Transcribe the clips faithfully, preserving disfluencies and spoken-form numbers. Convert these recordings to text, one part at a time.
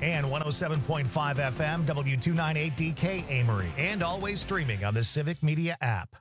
And one oh seven point five F M, W two ninety-eight D K Amory. And always streaming on the Civic Media app.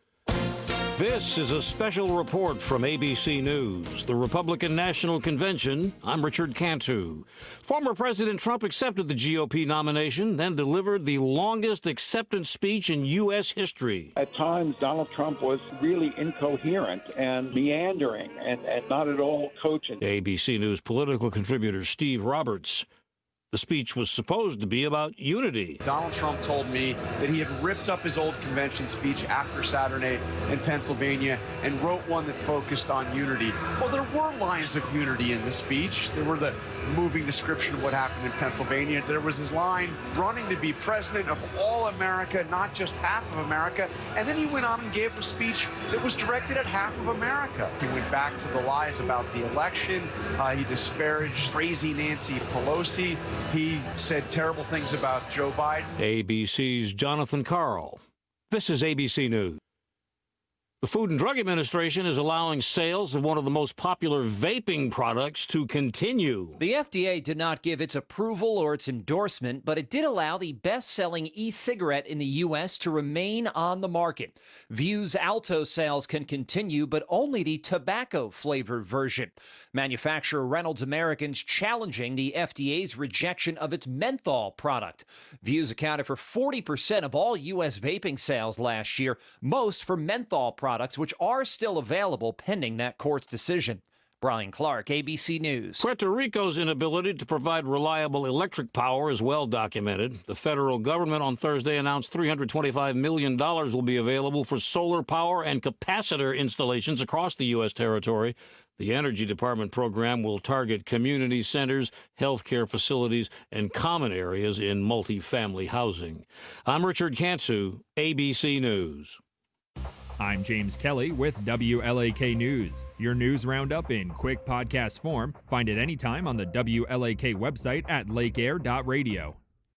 This is a special report from A B C News. The Republican National Convention. I'm Richard Cantu. Former President Trump accepted the G O P nomination, then delivered the longest acceptance speech in U S history. At times, Donald Trump was really incoherent and meandering and, and not at all cogent. A B C News political contributor Steve Roberts. The speech was supposed to be about unity. Donald Trump told me that he had ripped up his old convention speech after Saturday in Pennsylvania and wrote one that focused on unity. Well, there were lines of unity in the speech. There were the moving description of what happened in Pennsylvania. There was his line, running to be president of all America, not just half of America. And then he went on and gave a speech that was directed at half of America. He went back to the lies about the election. Uh, he disparaged crazy Nancy Pelosi. He said terrible things about Joe Biden. A B C's Jonathan Karl. This is A B C News. The Food and Drug Administration is allowing sales of one of the most popular vaping products to continue. The F D A did not give its approval or its endorsement, but it did allow the best-selling e-cigarette in the U S to remain on the market. Vue's Alto sales can continue, but only the tobacco-flavored version. Manufacturer Reynolds American's challenging the F D A's rejection of its menthol product. Vue's accounted for forty percent of all U S vaping sales last year, most for menthol products. products, which are still available pending that court's decision. Brian Clark, A B C News. Puerto Rico's inability to provide reliable electric power is well documented. The federal government on Thursday announced three hundred twenty-five million dollars will be available for solar power and capacitor installations across the U S territory. The Energy Department program will target community centers, healthcare facilities, and common areas in multifamily housing. I'm Richard Cantu, A B C News. I'm James Kelly with W L A K News. Your news roundup in quick podcast form. Find it anytime on the W L A K website at lake air dot radio.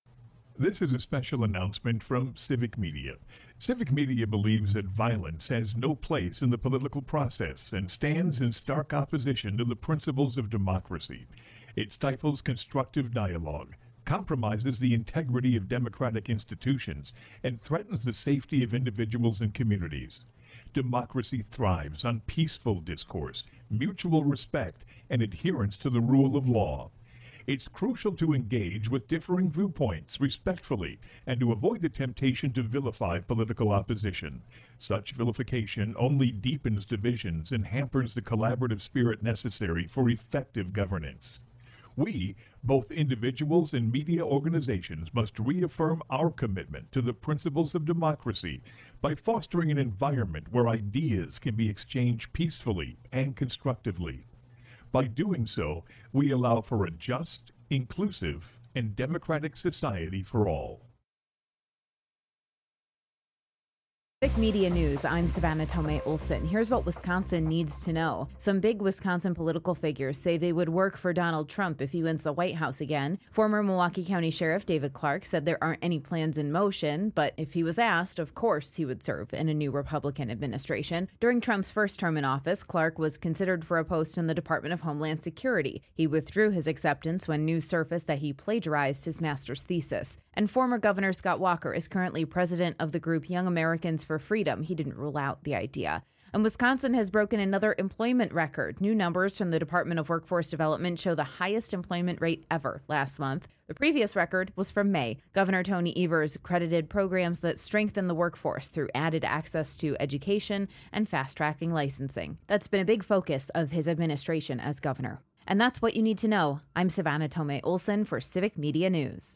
This is a special announcement from Civic Media. Civic Media believes that violence has no place in the political process and stands in stark opposition to the principles of democracy. It stifles constructive dialogue, compromises the integrity of democratic institutions, and threatens the safety of individuals and communities. Democracy thrives on peaceful discourse, mutual respect, and adherence to the rule of law. It's crucial to engage with differing viewpoints respectfully and to avoid the temptation to vilify political opposition. Such vilification only deepens divisions and hampers the collaborative spirit necessary for effective governance. We, both individuals and media organizations, must reaffirm our commitment to the principles of democracy by fostering an environment where ideas can be exchanged peacefully and constructively. By doing so, we allow for a just, inclusive, and democratic society for all. Civic Media News, I'm Savannah Tomei Olson. Here's what Wisconsin needs to know. Some big Wisconsin political figures say they would work for Donald Trump if he wins the White House again. Former Milwaukee County Sheriff David Clark said there aren't any plans in motion, but if he was asked, of course he would serve in a new Republican administration. During Trump's first term in office, Clark was considered for a post in the Department of Homeland Security. He withdrew his acceptance when news surfaced that he plagiarized his master's thesis. And former Governor Scott Walker is currently president of the group Young Americans for Freedom. He didn't rule out the idea. And Wisconsin has broken another employment record. New numbers from the Department of Workforce Development show the highest employment rate ever last month. The previous record was from May. Governor Tony Evers credited programs that strengthen the workforce through added access to education and fast-tracking licensing. That's been a big focus of his administration as governor. And that's what you need to know. I'm Savannah Tomei Olson for Civic Media News.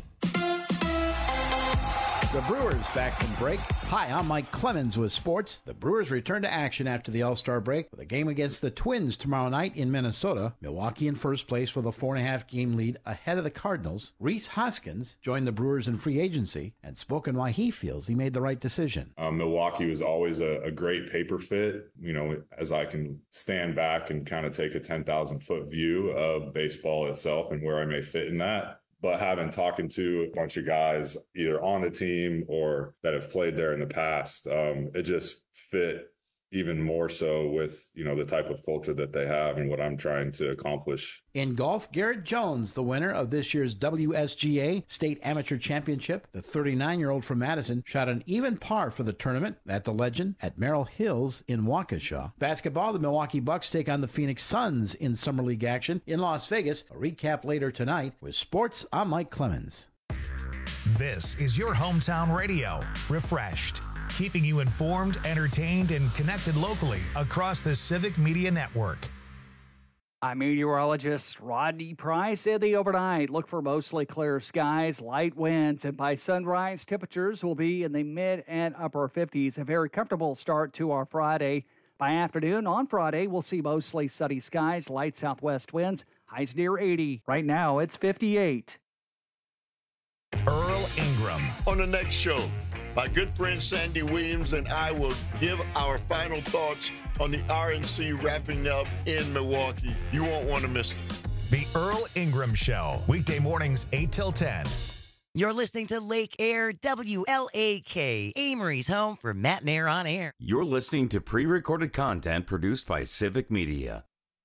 The Brewers back from break. Hi, I'm Mike Clemens with sports. The Brewers return to action after the All-Star break with a game against the Twins tomorrow night in Minnesota. Milwaukee in first place with a four and a half game lead ahead of the Cardinals. Rhys Hoskins joined the Brewers in free agency and spoken why he feels he made the right decision. Um, Milwaukee was always a, a great paper fit. You know, as I can stand back and kind of take a ten thousand foot view of baseball itself and where I may fit in that. But having talking to a bunch of guys either on the team or that have played there in the past, um, it just fit even more so with, you know, the type of culture that they have and what I'm trying to accomplish. In golf, Garrett Jones, the winner of this year's W S G A State Amateur Championship, the thirty-nine-year-old from Madison, shot an even par for the tournament at the Legend at Merrill Hills in Waukesha. Basketball, the Milwaukee Bucks take on the Phoenix Suns in Summer League action in Las Vegas. A recap later tonight. With sports, I'm Mike Clemens. This is your hometown radio, Refreshed, keeping you informed, entertained, and connected locally across the Civic Media Network. I'm meteorologist Rodney Price. In the overnight, look for mostly clear skies, light winds, and by sunrise, temperatures will be in the mid and upper fifties. A very comfortable start to our Friday. By afternoon on Friday, we'll see mostly sunny skies, light southwest winds, highs near eighty. Right now, it's fifty-eight. Earl Ingram. On the next show, my good friend Sandy Williams and I will give our final thoughts on the R N C wrapping up in Milwaukee. You won't want to miss it. The Earl Ingram Show, weekday mornings eight till ten. You're listening to Lake Air W L A K, Amory's home for Matt and Air on Air. You're listening to pre-recorded content produced by Civic Media.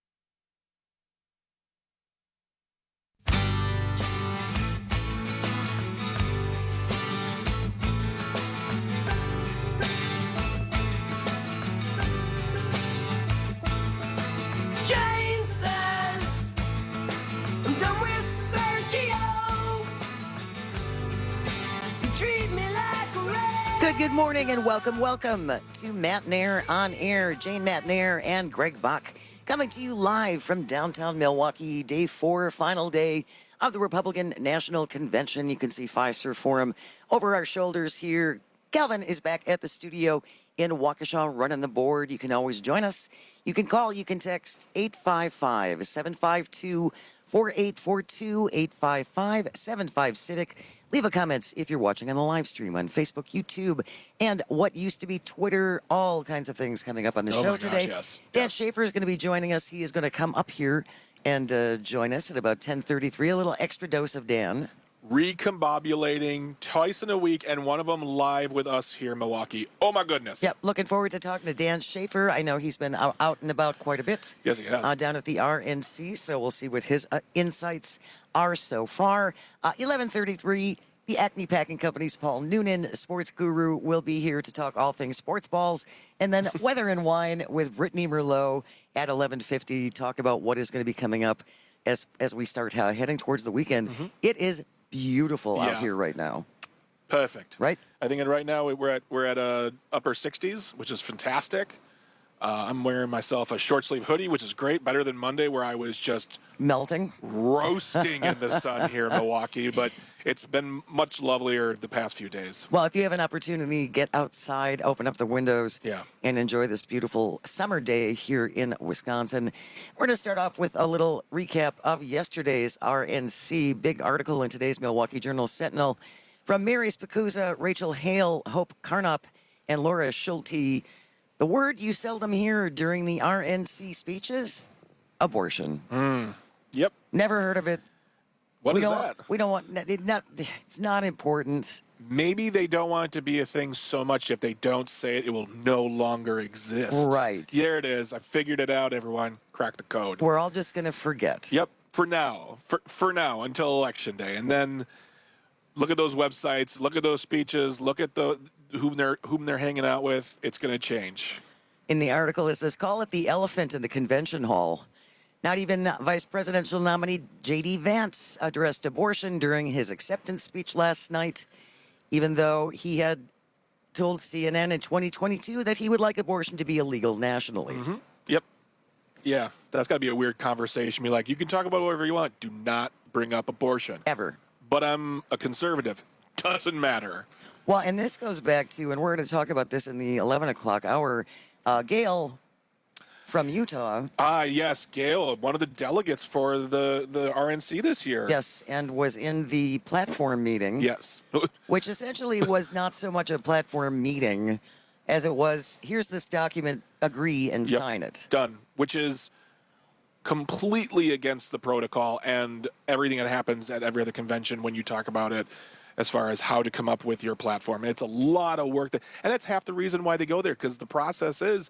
Good, good morning and welcome, welcome to Matt and Air on Air. Jane Matt and Air and Greg Bach coming to you live from downtown Milwaukee, day four, final day of the Republican National Convention. You can see Fiserv Forum over our shoulders here. Calvin is back at the studio in Waukesha running the board. You can always join us. You can call, you can text eight five five, seven five two, four eight four two, eight five five, seven five Civic. Leave a comment if you're watching on the live stream on Facebook, YouTube, and what used to be Twitter. All kinds of things coming up on the oh show my gosh, today. Yes. Dan yes. Schaefer is going to be joining us. He is going to come up here and uh, join us at about ten thirty-three. A little extra dose of Dan. Recombobulating twice in a week, and one of them live with us here in Milwaukee. Oh, my goodness. Yep, looking forward to talking to Dan Schaefer. I know he's been out, out and about quite a bit. Yes, he has. Uh, down at the R N C, so we'll see what his uh, insights are so far. Uh, eleven thirty-three, the Acme Packing Company's Paul Noonan, sports guru, will be here to talk all things sports balls. And then Weather and Wine with Brittany Merlot at eleven fifty, talk about what is going to be coming up as, as we start uh, heading towards the weekend. Mm-hmm. It is beautiful yeah. out here right now. Perfect. Right? I think right now we're at we're at uh, upper sixties, which is fantastic. Uh, I'm wearing myself a short sleeve hoodie, which is great, better than Monday where I was just melting, roasting in the sun here in Milwaukee. But it's been much lovelier the past few days. Well, if you have an opportunity, get outside, open up the windows, yeah. and enjoy this beautiful summer day here in Wisconsin. We're going to start off with a little recap of yesterday's R N C. Big article in today's Milwaukee Journal Sentinel from Mary Spicuzza, Rachel Hale, Hope Carnop, and Laura Schulte. The word you seldom hear during the R N C speeches, abortion. Mm. Yep. Never heard of it. What we is don't, that? We don't want it. Not. It's not important. Maybe they don't want it to be a thing so much. If they don't say it, it will no longer exist. Right. There it is. I figured it out. Everyone, crack the code. We're all just gonna forget. Yep. For now. For for now until election day, and then look at those websites. Look at those speeches. Look at the whom they're whom they're hanging out with. It's going to change. In the article, it says, "Call it the elephant in the convention hall." Not even Vice Presidential nominee J D Vance addressed abortion during his acceptance speech last night, even though he had told C N N in twenty twenty-two that he would like abortion to be illegal nationally. Mm-hmm. Yep. Yeah, that's got to be a weird conversation. Be like, you can talk about whatever you want. Do not bring up abortion. Ever. But I'm a conservative. Doesn't matter. Well, and this goes back to, and we're going to talk about this in the eleven o'clock hour, uh, Gail from Utah. Ah, yes, Gail, one of the delegates for the, the R N C this year. Yes, and was in the platform meeting. Yes. Which essentially was not so much a platform meeting as it was, here's this document, agree and Yep. sign it. Done. Which is completely against the protocol and everything that happens at every other convention when you talk about it as far as how to come up with your platform. It's a lot of work. That, and that's half the reason why they go there, because the process is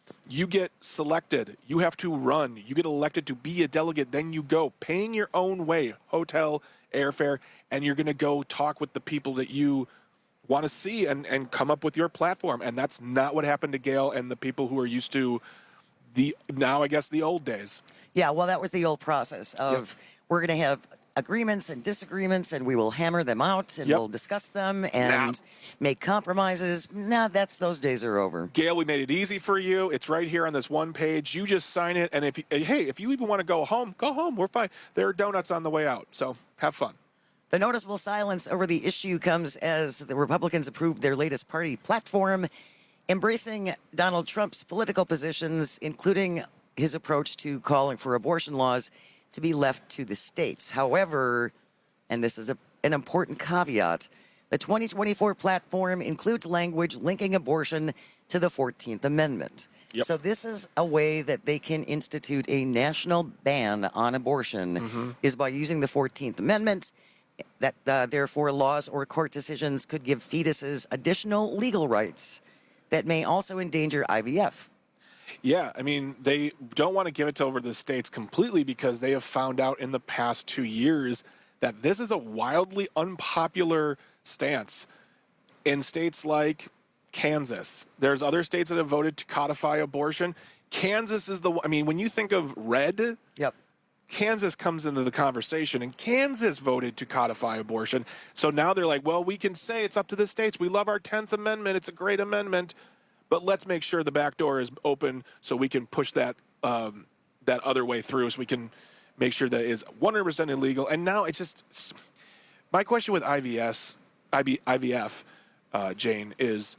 You get selected. You have to run. You get elected to be a delegate. Then you go paying your own way, hotel, airfare, and you're going to go talk with the people that you want to see and, and come up with your platform. And that's not what happened to Gail and the people who are used to the, now I guess, the old days. Yeah, well, that was the old process of yep. we're going to have agreements and disagreements, and we will hammer them out, and yep. we'll discuss them and nah. make compromises. Nah, that's those days are over. Gail, we made it easy for you. It's right here on this one page. You just sign it, and if you, hey, if you even want to go home, go home. We're fine. There are donuts on the way out, so have fun. The noticeable silence over the issue comes as the Republicans approved their latest party platform, embracing Donald Trump's political positions, including his approach to calling for abortion laws to be left to the states. However, and this is a, an important caveat, the twenty twenty-four platform includes language linking abortion to the fourteenth Amendment. Yep. So this is a way that they can institute a national ban on abortion mm-hmm. is by using the fourteenth Amendment, that uh, therefore laws or court decisions could give fetuses additional legal rights that may also endanger I V F. Yeah, I mean, they don't want to give it over to the states completely because they have found out in the past two years that this is a wildly unpopular stance in states like Kansas. There's other states that have voted to codify abortion. Kansas is the, I mean, when you think of red, yep. Kansas comes into the conversation, and Kansas voted to codify abortion. So now they're like, well, we can say it's up to the states. We love our tenth Amendment. It's a great amendment. But let's make sure the back door is open so we can push that um, that other way through, so we can make sure that it's one hundred percent illegal. And now it's just it's, my question with I V S, I V F, uh, Jane, is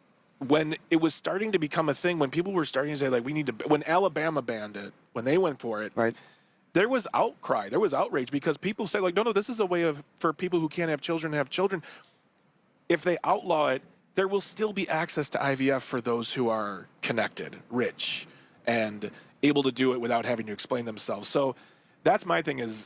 when it was starting to become a thing, when people were starting to say, like, we need to, when Alabama banned it, when they went for it, right. there was outcry, there was outrage because people say, like, no, no, this is a way of for people who can't have children to have children. If they outlaw it, there will still be access to I V F for those who are connected, rich, and able to do it without having to explain themselves. So that's my thing is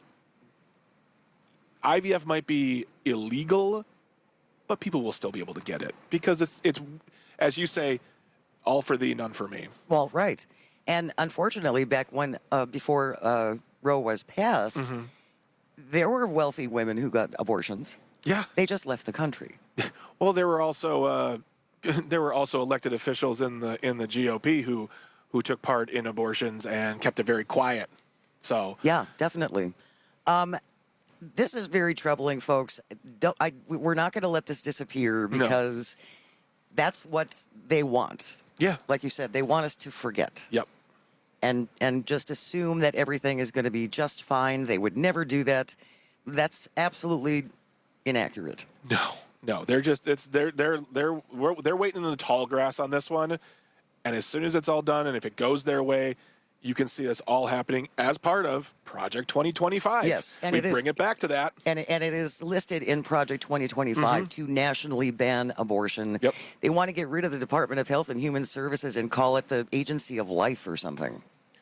I V F might be illegal, but people will still be able to get it because it's, it's as you say, all for thee, none for me. Well, right. And unfortunately, back when, uh, before uh, Roe was passed, mm-hmm. there were wealthy women who got abortions. Yeah. They just left the country. Well, there were also uh, there were also elected officials in the in the G O P who who took part in abortions and kept it very quiet. So yeah, definitely. Um, this is very troubling, folks. Don't, I, we're not going to let this disappear because no. that's what they want. Yeah, like you said, they want us to forget. Yep. And and just assume that everything is going to be just fine. They would never do that. That's absolutely inaccurate. No. No, they're just it's they're they're they're we're, they're waiting in the tall grass on this one, and as soon as it's all done, and if it goes their way, you can see this all happening as part of Project twenty twenty-five. Yes, and we it is, bring it back to that, and and it is listed in Project twenty twenty-five mm-hmm. to nationally ban abortion. Yep. They want to get rid of the Department of Health and Human Services and call it the Agency of Life or something.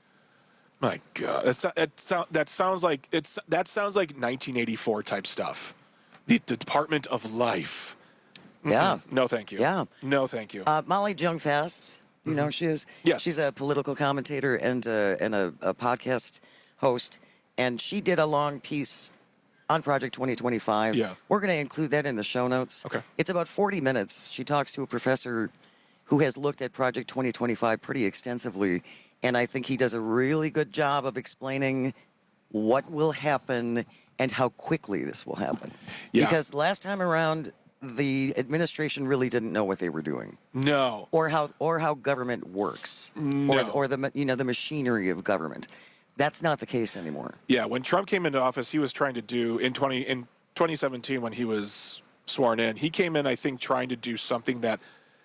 My God, that's, that sound that sounds like it's that sounds like nineteen eighty-four type stuff. The Department of Life. Mm-mm. Yeah. No, thank you. Yeah. No, thank you. Uh, Molly Jong-Fast, you mm-hmm. know she is. Yes. She's a political commentator and uh, and a, a podcast host, and she did a long piece on Project twenty twenty-five. Yeah. We're going to include that in the show notes. Okay. It's about forty minutes. She talks to a professor who has looked at Project twenty twenty-five pretty extensively, and I think he does a really good job of explaining what will happen and how quickly this will happen. Yeah. Because last time around, the administration really didn't know what they were doing. No. Or how or how government works. No. Or, or the you know the machinery of government. That's not the case anymore. Yeah, when Trump came into office, he was trying to do in twenty in twenty seventeen when he was sworn in, he came in I think trying to do something that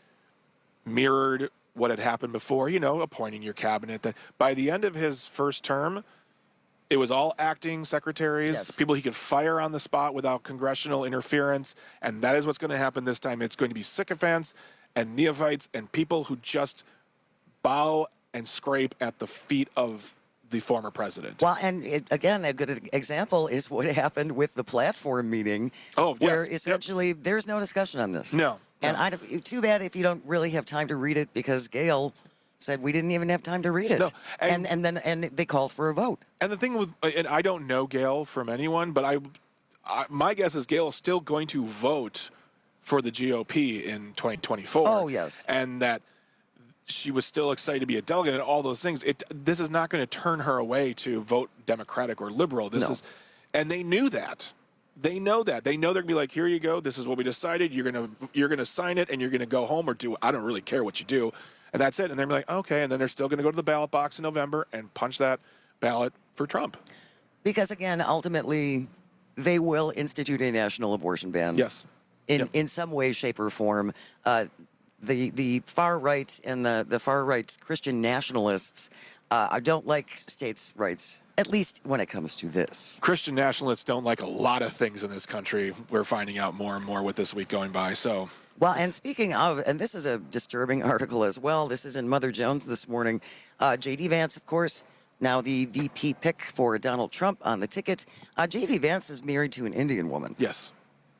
mirrored what had happened before, you know, appointing your cabinet. That by the end of his first term, it was all acting secretaries, yes. people he could fire on the spot without congressional interference. And that is what's going to happen this time. It's going to be sycophants and neophytes and people who just bow and scrape at the feet of the former president. Well, and it, again, a good example is what happened with the platform meeting. Oh, yes. Where essentially yep. there's no discussion on this. No. And no. I, too bad if you don't really have time to read it because Gail said we didn't even have time to read it. No, and, and, and then and they called for a vote. And the thing with, and I don't know Gail from anyone, but I, I my guess is Gail is still going to vote for the G O P in twenty twenty-four. Oh, yes. And that she was still excited to be a delegate and all those things. It This is not going to turn her away to vote Democratic or liberal. This No. is, and they knew that. They know that. They know they're going to be like, here you go. This is what we decided. You're going to you're going to sign it, and you're going to go home or do. I don't really care what you do, and that's it. And they're gonna be like, okay. And then they're still going to go to the ballot box in November and punch that ballot for Trump. Because again, ultimately, they will institute a national abortion ban. Yes. In Yep. in some way, shape, or form. Uh, the the far right and the the far right Christian nationalists uh, don't like states' rights. At least when it comes to this. Christian nationalists don't like a lot of things in this country. We're finding out more and more with this week going by. So, well, and speaking of, and this is a disturbing article as well. This is in Mother Jones this morning. Uh, J D Vance, of course, now the V P pick for Donald Trump on the ticket. Uh, J D Vance is married to an Indian woman. Yes.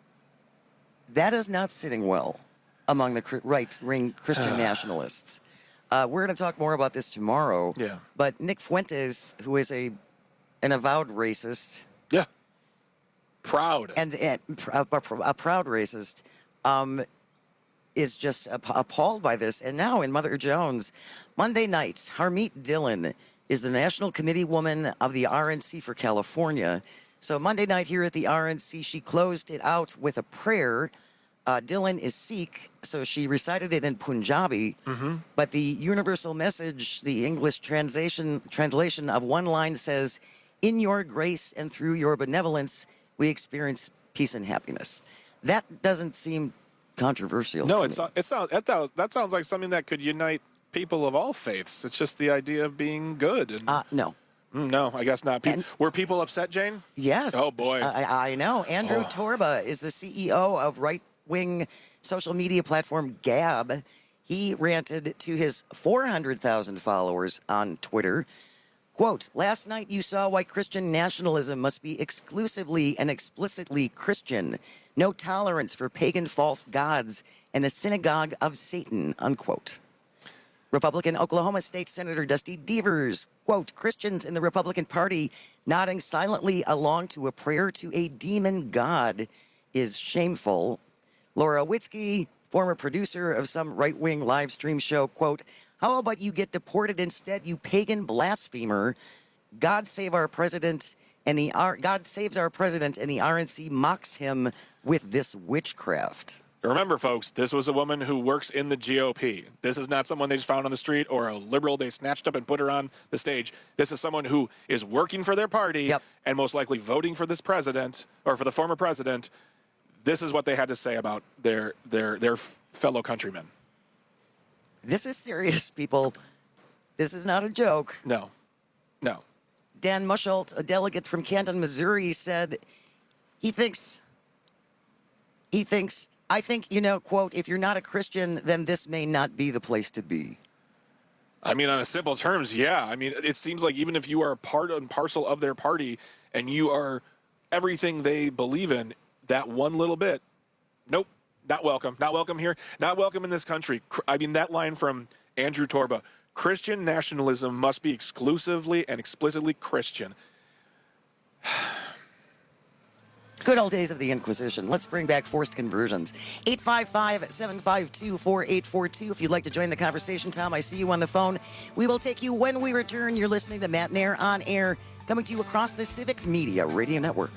That is not sitting well among the right-wing Christian nationalists. Uh, we're going to talk more about this tomorrow. Yeah. But Nick Fuentes, who is a an avowed racist. Yeah. Proud. And, and a, a, a proud racist um, is just app- appalled by this. And now in Mother Jones, Monday night, Harmeet Dillon is the national committee woman of the R N C for California. So Monday night here at the R N C, she closed it out with a prayer. Uh, Dillon is Sikh, so she recited it in Punjabi. Mm-hmm. But the universal message, the English translation translation of one line says, "In your grace and through your benevolence, we experience peace and happiness." That doesn't seem controversial. No, to it's me. not, it's not, that, that sounds like something that could unite people of all faiths. It's just the idea of being good. And, uh, no. No, I guess not. Pe- And- Were people upset, Jane? Yes. Oh, boy. I, I know. Andrew Oh. Torba is the C E O of right-wing social media platform Gab. He ranted to his four hundred thousand followers on Twitter. Quote, "Last night you saw why Christian nationalism must be exclusively and explicitly Christian. No tolerance for pagan false gods and the synagogue of Satan," unquote. Republican Oklahoma State Senator Dusty Devers, quote, "Christians in the Republican Party nodding silently along to a prayer to a demon god is shameful." Laura Witzke, former producer of some right-wing live stream show, quote, "How about you get deported instead, you pagan blasphemer? God save our president and the R- God saves our president and the R N C mocks him with this witchcraft." Remember, folks, this was a woman who works in the G O P. This is not someone they just found on the street or a liberal they snatched up and put her on the stage. This is someone who is working for their party Yep. and most likely voting for this president or for the former president. This is what they had to say about their their their fellow countrymen. This is serious, people. This is not a joke. No, no. Dan Muschelt, a delegate from Canton, Missouri, said he thinks, he thinks, I think, you know, quote, "if you're not a Christian, then this may not be the place to be." I mean, on a simple terms, yeah. I mean, it seems like even if you are a part and parcel of their party and you are everything they believe in, that one little bit, nope, not welcome. Not welcome here. Not welcome in this country. Cr- I mean, that line from Andrew Torba, "Christian nationalism must be exclusively and explicitly Christian." Good old days of the Inquisition. Let's bring back forced conversions. eight five five, seven five two, four eight four two. If you'd like to join the conversation, Tom, I see you on the phone. We will take you when we return. You're listening to Matt Nair on Air, coming to you across the Civic Media Radio Network.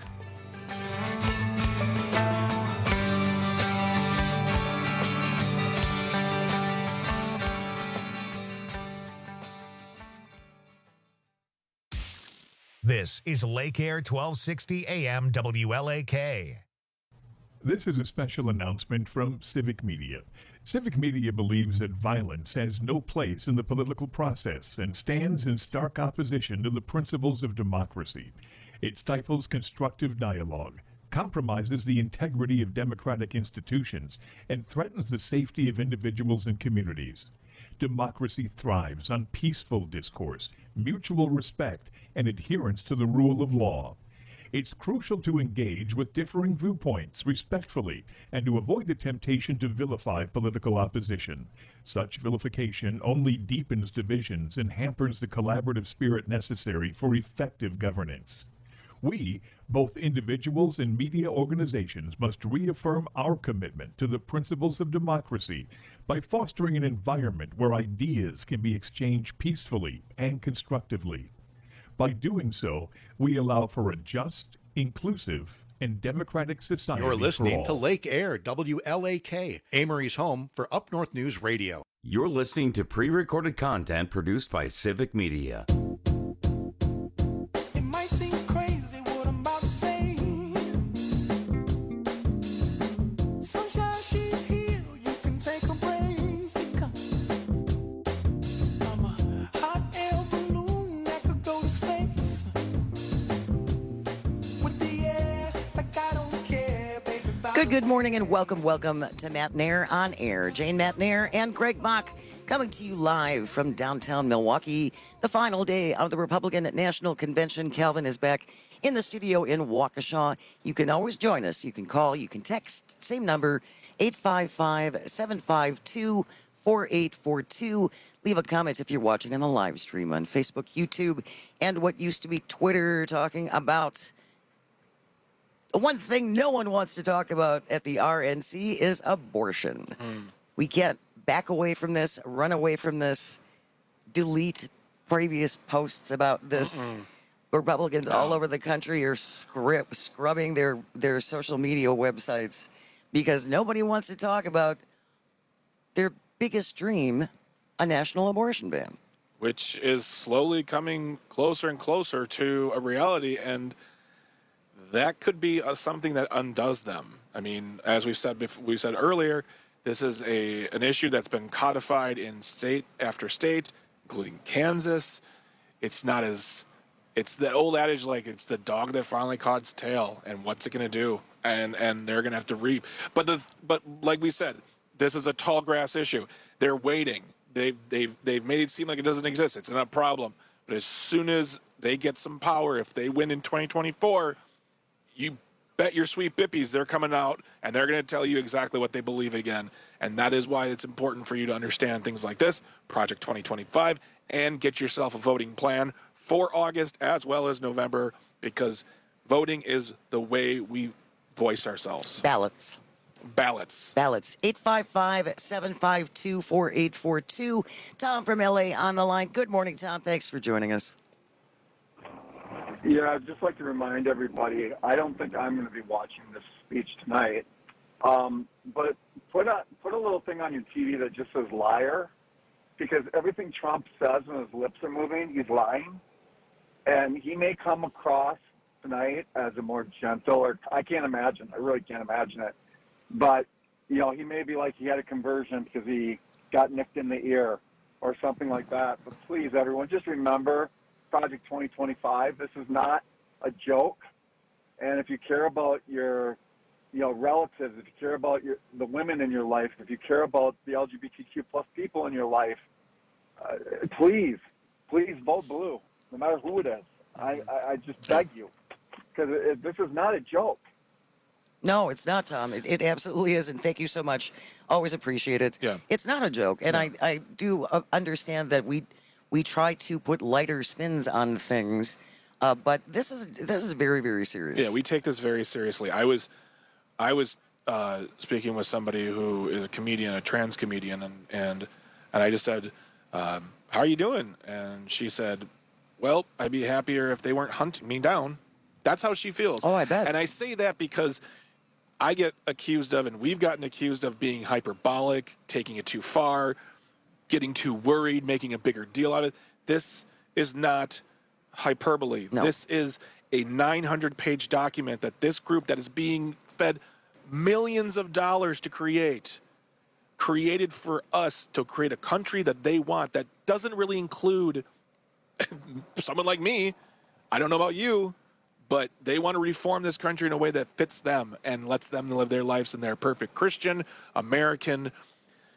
This is Lake Air twelve sixty A M W L A K. This is a special announcement from Civic Media. Civic Media believes that violence has no place in the political process and stands in stark opposition to the principles of democracy. It stifles constructive dialogue, compromises the integrity of democratic institutions, and threatens the safety of individuals and communities. Democracy thrives on peaceful discourse, mutual respect, and adherence to the rule of law. It's crucial to engage with differing viewpoints respectfully and to avoid the temptation to vilify political opposition. Such vilification only deepens divisions and hampers the collaborative spirit necessary for effective governance. We, both individuals and media organizations, must reaffirm our commitment to the principles of democracy by fostering an environment where ideas can be exchanged peacefully and constructively. By doing so, we allow for a just, inclusive, and democratic society. You're listening for all. to Lake Air W L A K, Amory's home for Up North News Radio. You're listening to pre-recorded content produced by Civic Media. Good, good morning and welcome, welcome to Matt Nair on Air. Jane Matt Nair and Greg Bach coming to you live from downtown Milwaukee. The final day of the Republican National Convention. Calvin is back in the studio in Waukesha. You can always join us. You can call, you can text, same number, eight five five, seven five two, four eight four two. Leave a comment if you're watching on the live stream on Facebook, YouTube, and what used to be Twitter, talking about one thing no one wants to talk about at the R N C is abortion. Mm. We can't back away from this, run away from this, delete previous posts about this. Mm-mm. Republicans no. all over the country are scrub- scrubbing their, their social media websites because nobody wants to talk about their biggest dream, a national abortion ban. Which is slowly coming closer and closer to a reality, and that could be a, something that undoes them. I mean, as we said before, we said earlier, this is a an issue that's been codified in state after state, including Kansas. It's not as, it's the old adage, like it's the dog that finally caught its tail, and what's it going to do? And and they're going to have to reap. But the but like we said, this is a tall grass issue. They're waiting. They've they've they've made it seem like it doesn't exist. It's not a problem. But as soon as they get some power, if they win in twenty twenty-four. You bet your sweet bippies they're coming out and they're going to tell you exactly what they believe again. And that is why it's important for you to understand things like this, Project twenty twenty-five, and get yourself a voting plan for August as well as November, because voting is the way we voice ourselves. Ballots. Ballots. Ballots. eight five five, seven five two, four eight four two. Tom from L A on the line. Good morning, Tom. Thanks for joining us. Yeah, I'd just like to remind everybody, I don't think I'm going to be watching this speech tonight, um, but put a, put a little thing on your T V that just says liar, because everything Trump says when his lips are moving, he's lying, and he may come across tonight as a more gentle, or I can't imagine, I really can't imagine it, but, you know, he may be like he had a conversion because he got nicked in the ear or something like that, but please, everyone, just remember Project twenty twenty-five. This is not a joke, and if you care about your, you know, relatives, if you care about your the women in your life, if you care about the L G B T Q plus people in your life, uh, please, please vote blue, no matter who it is. I, I, I just beg you, because this is not a joke. No, it's not, Tom. It, it absolutely is, and thank you so much. Always appreciate it. Yeah. It's not a joke, and yeah. I, I do uh, understand that we. We try to put lighter spins on things, uh, but this is this is very, very serious. Yeah, we take this very seriously. I was, I was uh, speaking with somebody who is a comedian, a trans comedian, and and, and I just said, um, "How are you doing?" And she said, "Well, I'd be happier if they weren't hunting me down." That's how she feels. Oh, I bet. And I say that because I get accused of, and we've gotten accused of being hyperbolic, taking it too far, getting too worried, making a bigger deal out of it. This is not hyperbole. No. This is a nine hundred page document that this group that is being fed millions of dollars to create, created for us to create a country that they want that doesn't really include someone like me. I don't know about you, but they want to reform this country in a way that fits them and lets them live their lives in their perfect Christian, American,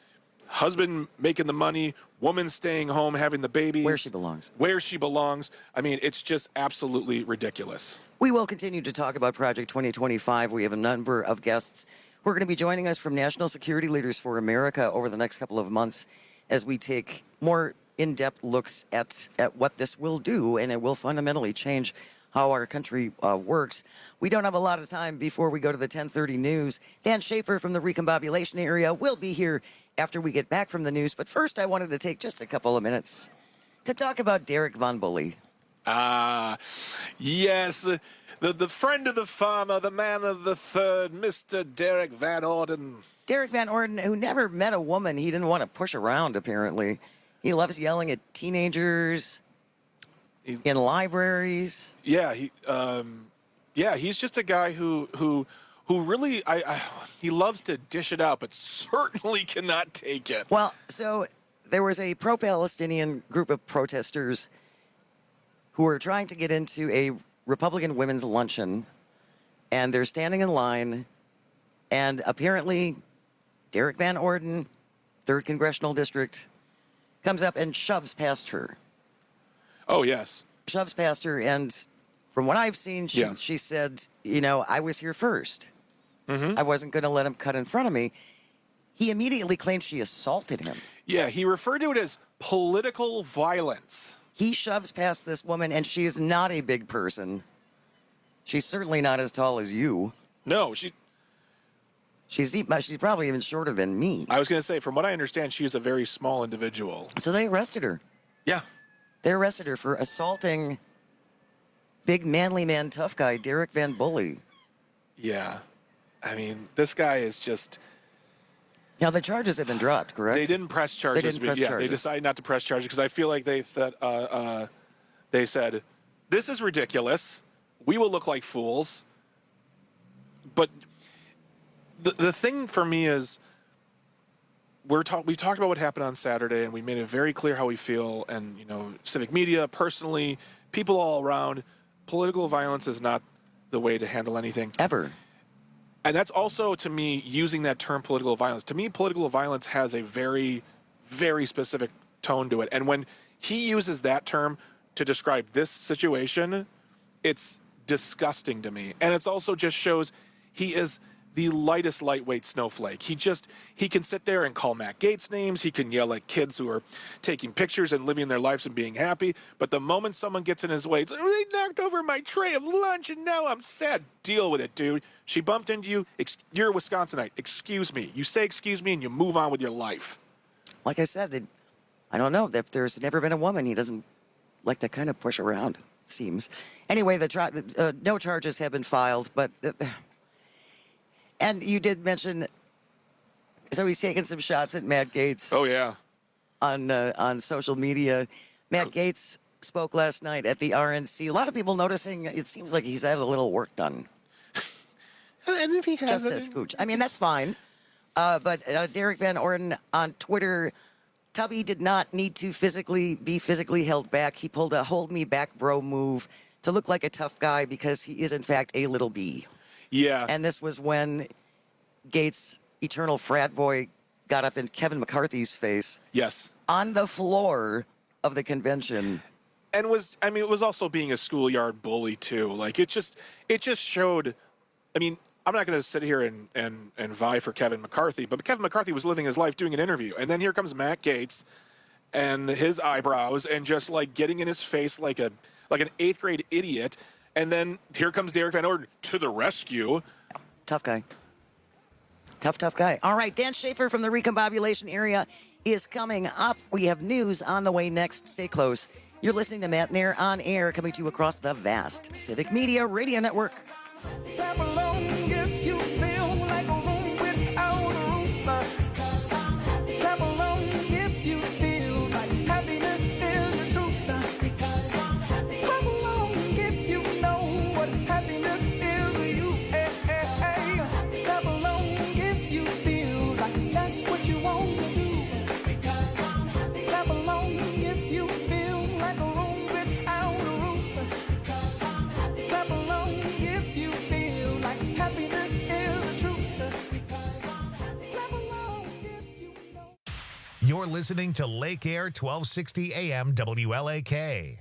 husband making the money, woman staying home, having the babies. Where she belongs. Where she belongs. I mean, it's just absolutely ridiculous. We will continue to talk about Project twenty twenty-five. We have a number of guests who are going to be joining us from National Security Leaders for America over the next couple of months as we take more in-depth looks at, at what this will do, and it will fundamentally change how our country uh, works. We don't have a lot of time before we go to the ten thirty news. Dan Schaefer from the Recombobulation area will be here after we get back from the news. But first, I wanted to take just a couple of minutes to talk about Derek Von Bully. Ah, yes, the, the, the friend of the farmer, the man of the third, Mister Derek Van Orden. Derek Van Orden, who never met a woman he didn't want to push around, apparently. He loves yelling at teenagers he, in libraries. Yeah, he, um, yeah, he's just a guy who who who really, I, I he loves to dish it out, but certainly cannot take it. Well, so there was a pro-Palestinian group of protesters who were trying to get into a Republican women's luncheon, and they're standing in line, and apparently Derek Van Orden, third Congressional District, comes up and shoves past her. Oh, yes. Shoves past her, and from what I've seen, she, yeah. she said, you know, I was here first. Mm-hmm. I wasn't going to let him cut in front of me. He immediately claimed she assaulted him. Yeah, he referred to it as political violence. He shoves past this woman, and she is not a big person. She's certainly not as tall as you. No, she... She's deep, she's probably even shorter than me. I was going to say, from what I understand, she's a very small individual. So they arrested her. Yeah. They arrested her for assaulting big manly man tough guy Derek Van Bully. Yeah. I mean, this guy is just... Now, the charges have been dropped, correct? They didn't press charges. They didn't press yeah, charges. They decided not to press charges because I feel like they th- uh, uh, they said, this is ridiculous. We will look like fools. But the the thing for me is, we're talk- we talked about what happened on Saturday, and we made it very clear how we feel. And, you know, civic media, personally, people all around, political violence is not the way to handle anything. Ever. And that's also, to me, using that term political violence. To me, political violence has a very, very specific tone to it. And when he uses that term to describe this situation, it's disgusting to me. And it's also just shows he is the lightest lightweight snowflake. He just, he can sit there and call Matt Gaetz names. He can yell at kids who are taking pictures and living their lives and being happy. But the moment someone gets in his way, it's like, they knocked over my tray of lunch and now I'm sad. Deal with it, dude. She bumped into you. Ex- you're a Wisconsinite. Excuse me. You say excuse me and you move on with your life. Like I said, they, I don't know. If there's never been a woman he doesn't like to kind of push around, seems. Anyway, the tri- uh, no charges have been filed, but... Uh, and you did mention, so he's taking some shots at Matt Gaetz. Oh, yeah. On, uh, on social media. Matt Gaetz spoke last night at the R N C. A lot of people noticing it seems like he's had a little work done. And if he has Just a scooch. I mean, that's fine. Uh, but uh, Derek Van Orden on Twitter, Tubby did not need to physically be physically held back. He pulled a hold me back bro move to look like a tough guy because he is, in fact, a little B. Yeah. And this was when Gaetz, eternal frat boy, got up in Kevin McCarthy's face. Yes. On the floor of the convention. And was, I mean, it was also being a schoolyard bully, too. Like, it just, it just showed, I mean, I'm not going to sit here and, and, and vie for Kevin McCarthy, but Kevin McCarthy was living his life doing an interview. And then here comes Matt Gaetz and his eyebrows and just, like, getting in his face like a like an eighth grade idiot. And then here comes Derek Van Orden to the rescue. Tough guy. Tough, tough guy. All right, Dan Schaefer from the Recombobulation area is coming up. We have news on the way next. Stay close. You're listening to Matt Nair on air, coming to you across the vast Civic Media Radio Network. Happiness You're listening to Lake Air twelve sixty A M W L A K.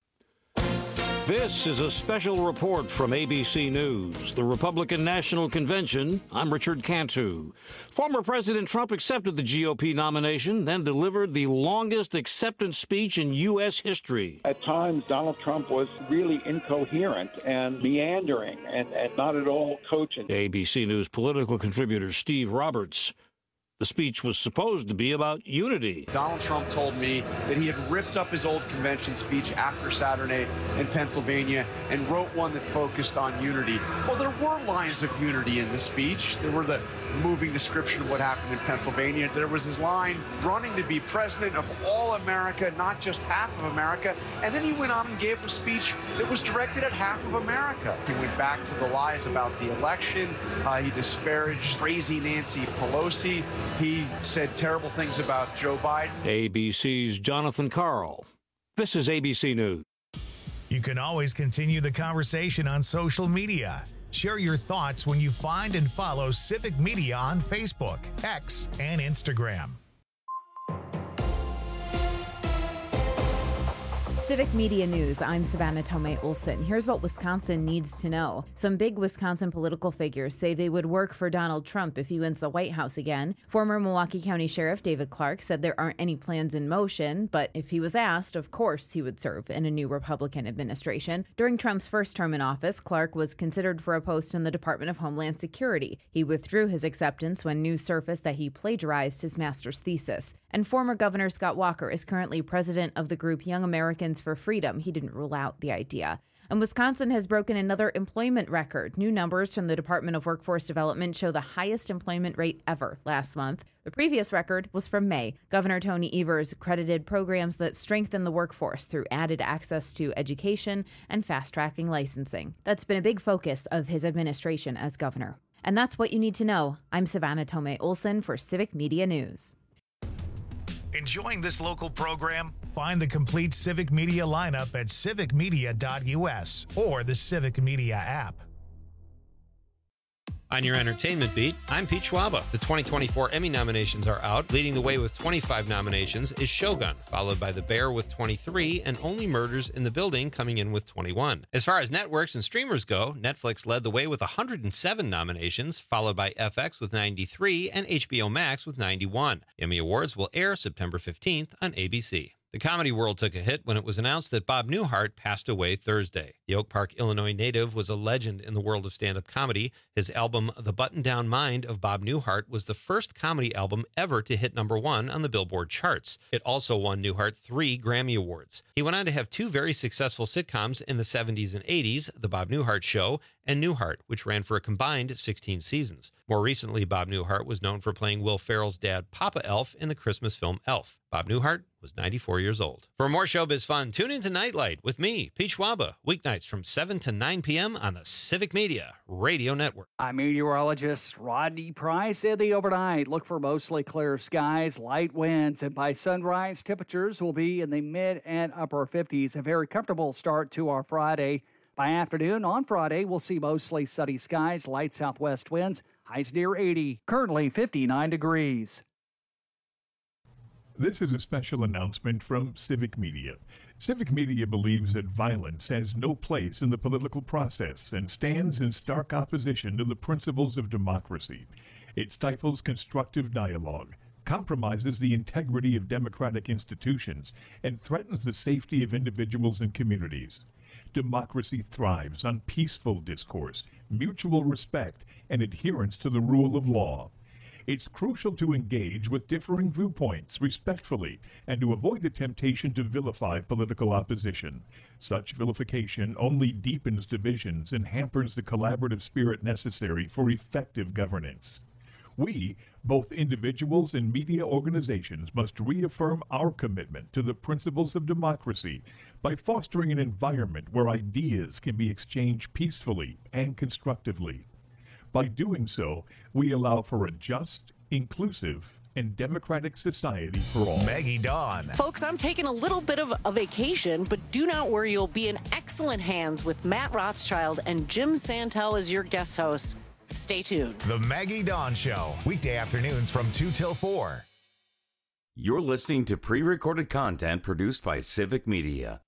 This is a special report from A B C News. The Republican National Convention. I'm Richard Cantu. Former President Trump accepted the G O P nomination, then delivered the longest acceptance speech in U S history. At times, Donald Trump was really incoherent and meandering and, and not at all cogent. A B C News political contributor Steve Roberts. The speech was supposed to be about unity. Donald Trump told me that he had ripped up his old convention speech after Saturday in Pennsylvania and wrote one that focused on unity. Well, there were lines of unity in the speech. There were the moving description of what happened in Pennsylvania. There was his line, running to be president of all America, not just half of America. And then he went on and gave a speech that was directed at half of America. He went back to the lies about the election. Uh, he disparaged crazy Nancy Pelosi. He said terrible things about Joe Biden. A B C's Jonathan Karl. This is A B C News. You can always continue the conversation on social media. Share your thoughts when you find and follow Civic Media on Facebook, X, and Instagram. Civic Media News, I'm Savannah Tomei Olson. Here's what Wisconsin needs to know. Some big Wisconsin political figures say they would work for Donald Trump if he wins the White House again. Former Milwaukee County Sheriff David Clark said there aren't any plans in motion, but if he was asked, of course he would serve in a new Republican administration. During Trump's first term in office, Clark was considered for a post in the Department of Homeland Security. He withdrew his acceptance when news surfaced that he plagiarized his master's thesis. And former Governor Scott Walker is currently president of the group Young Americans for Freedom. He didn't rule out the idea. And Wisconsin has broken another employment record. New numbers from the Department of Workforce Development show the highest employment rate ever last month. The previous record was from May. Governor Tony Evers credited programs that strengthen the workforce through added access to education and fast-tracking licensing. That's been a big focus of his administration as governor. And that's what you need to know. I'm Savannah Tomei Olson for Civic Media News. Enjoying this local program? Find the complete Civic Media lineup at civic media dot U S or the Civic Media app. On your entertainment beat, I'm Pete Schwaba. The twenty twenty-four Emmy nominations are out. Leading the way with twenty-five nominations is Shogun, followed by The Bear with twenty-three, and Only Murders in the Building coming in with twenty-one. As far as networks and streamers go, Netflix led the way with one hundred seven nominations, followed by F X with ninety-three and H B O Max with ninety-one. The Emmy Awards will air September fifteenth on A B C. The comedy world took a hit when it was announced that Bob Newhart passed away Thursday. The Oak Park, Illinois native was a legend in the world of stand-up comedy. His album, The Button-Down Mind of Bob Newhart, was the first comedy album ever to hit number one on the Billboard charts. It also won Newhart three Grammy Awards. He went on to have two very successful sitcoms in the seventies and eighties, The Bob Newhart Show and Newhart, which ran for a combined sixteen seasons. More recently, Bob Newhart was known for playing Will Ferrell's dad, Papa Elf, in the Christmas film Elf. Bob Newhart was ninety-four years old. For more showbiz fun, tune into Nightlight with me, Pete Schwaba, weeknights from seven to nine p.m. on the Civic Media Radio Network. I'm meteorologist Rodney Price. In the overnight, look for mostly clear skies, light winds, and by sunrise, temperatures will be in the mid and upper fifties. A very comfortable start to our Friday. By afternoon on Friday, we'll see mostly sunny skies, light southwest winds, highs near eighty, currently fifty-nine degrees. This is a special announcement from Civic Media. Civic Media believes that violence has no place in the political process and stands in stark opposition to the principles of democracy. It stifles constructive dialogue, compromises the integrity of democratic institutions, and threatens the safety of individuals and communities. Democracy thrives on peaceful discourse, mutual respect, and adherence to the rule of law. It's crucial to engage with differing viewpoints respectfully and to avoid the temptation to vilify political opposition. Such vilification only deepens divisions and hampers the collaborative spirit necessary for effective governance. We, both individuals and media organizations, must reaffirm our commitment to the principles of democracy by fostering an environment where ideas can be exchanged peacefully and constructively. By doing so, we allow for a just, inclusive, and democratic society for all. Maggie Dawn. Folks, I'm taking a little bit of a vacation, but do not worry, you'll be in excellent hands with Matt Rothschild and Jim Santel as your guest hosts. Stay tuned. The Maggie Dawn Show, weekday afternoons from two till four. You're listening to pre-recorded content produced by Civic Media.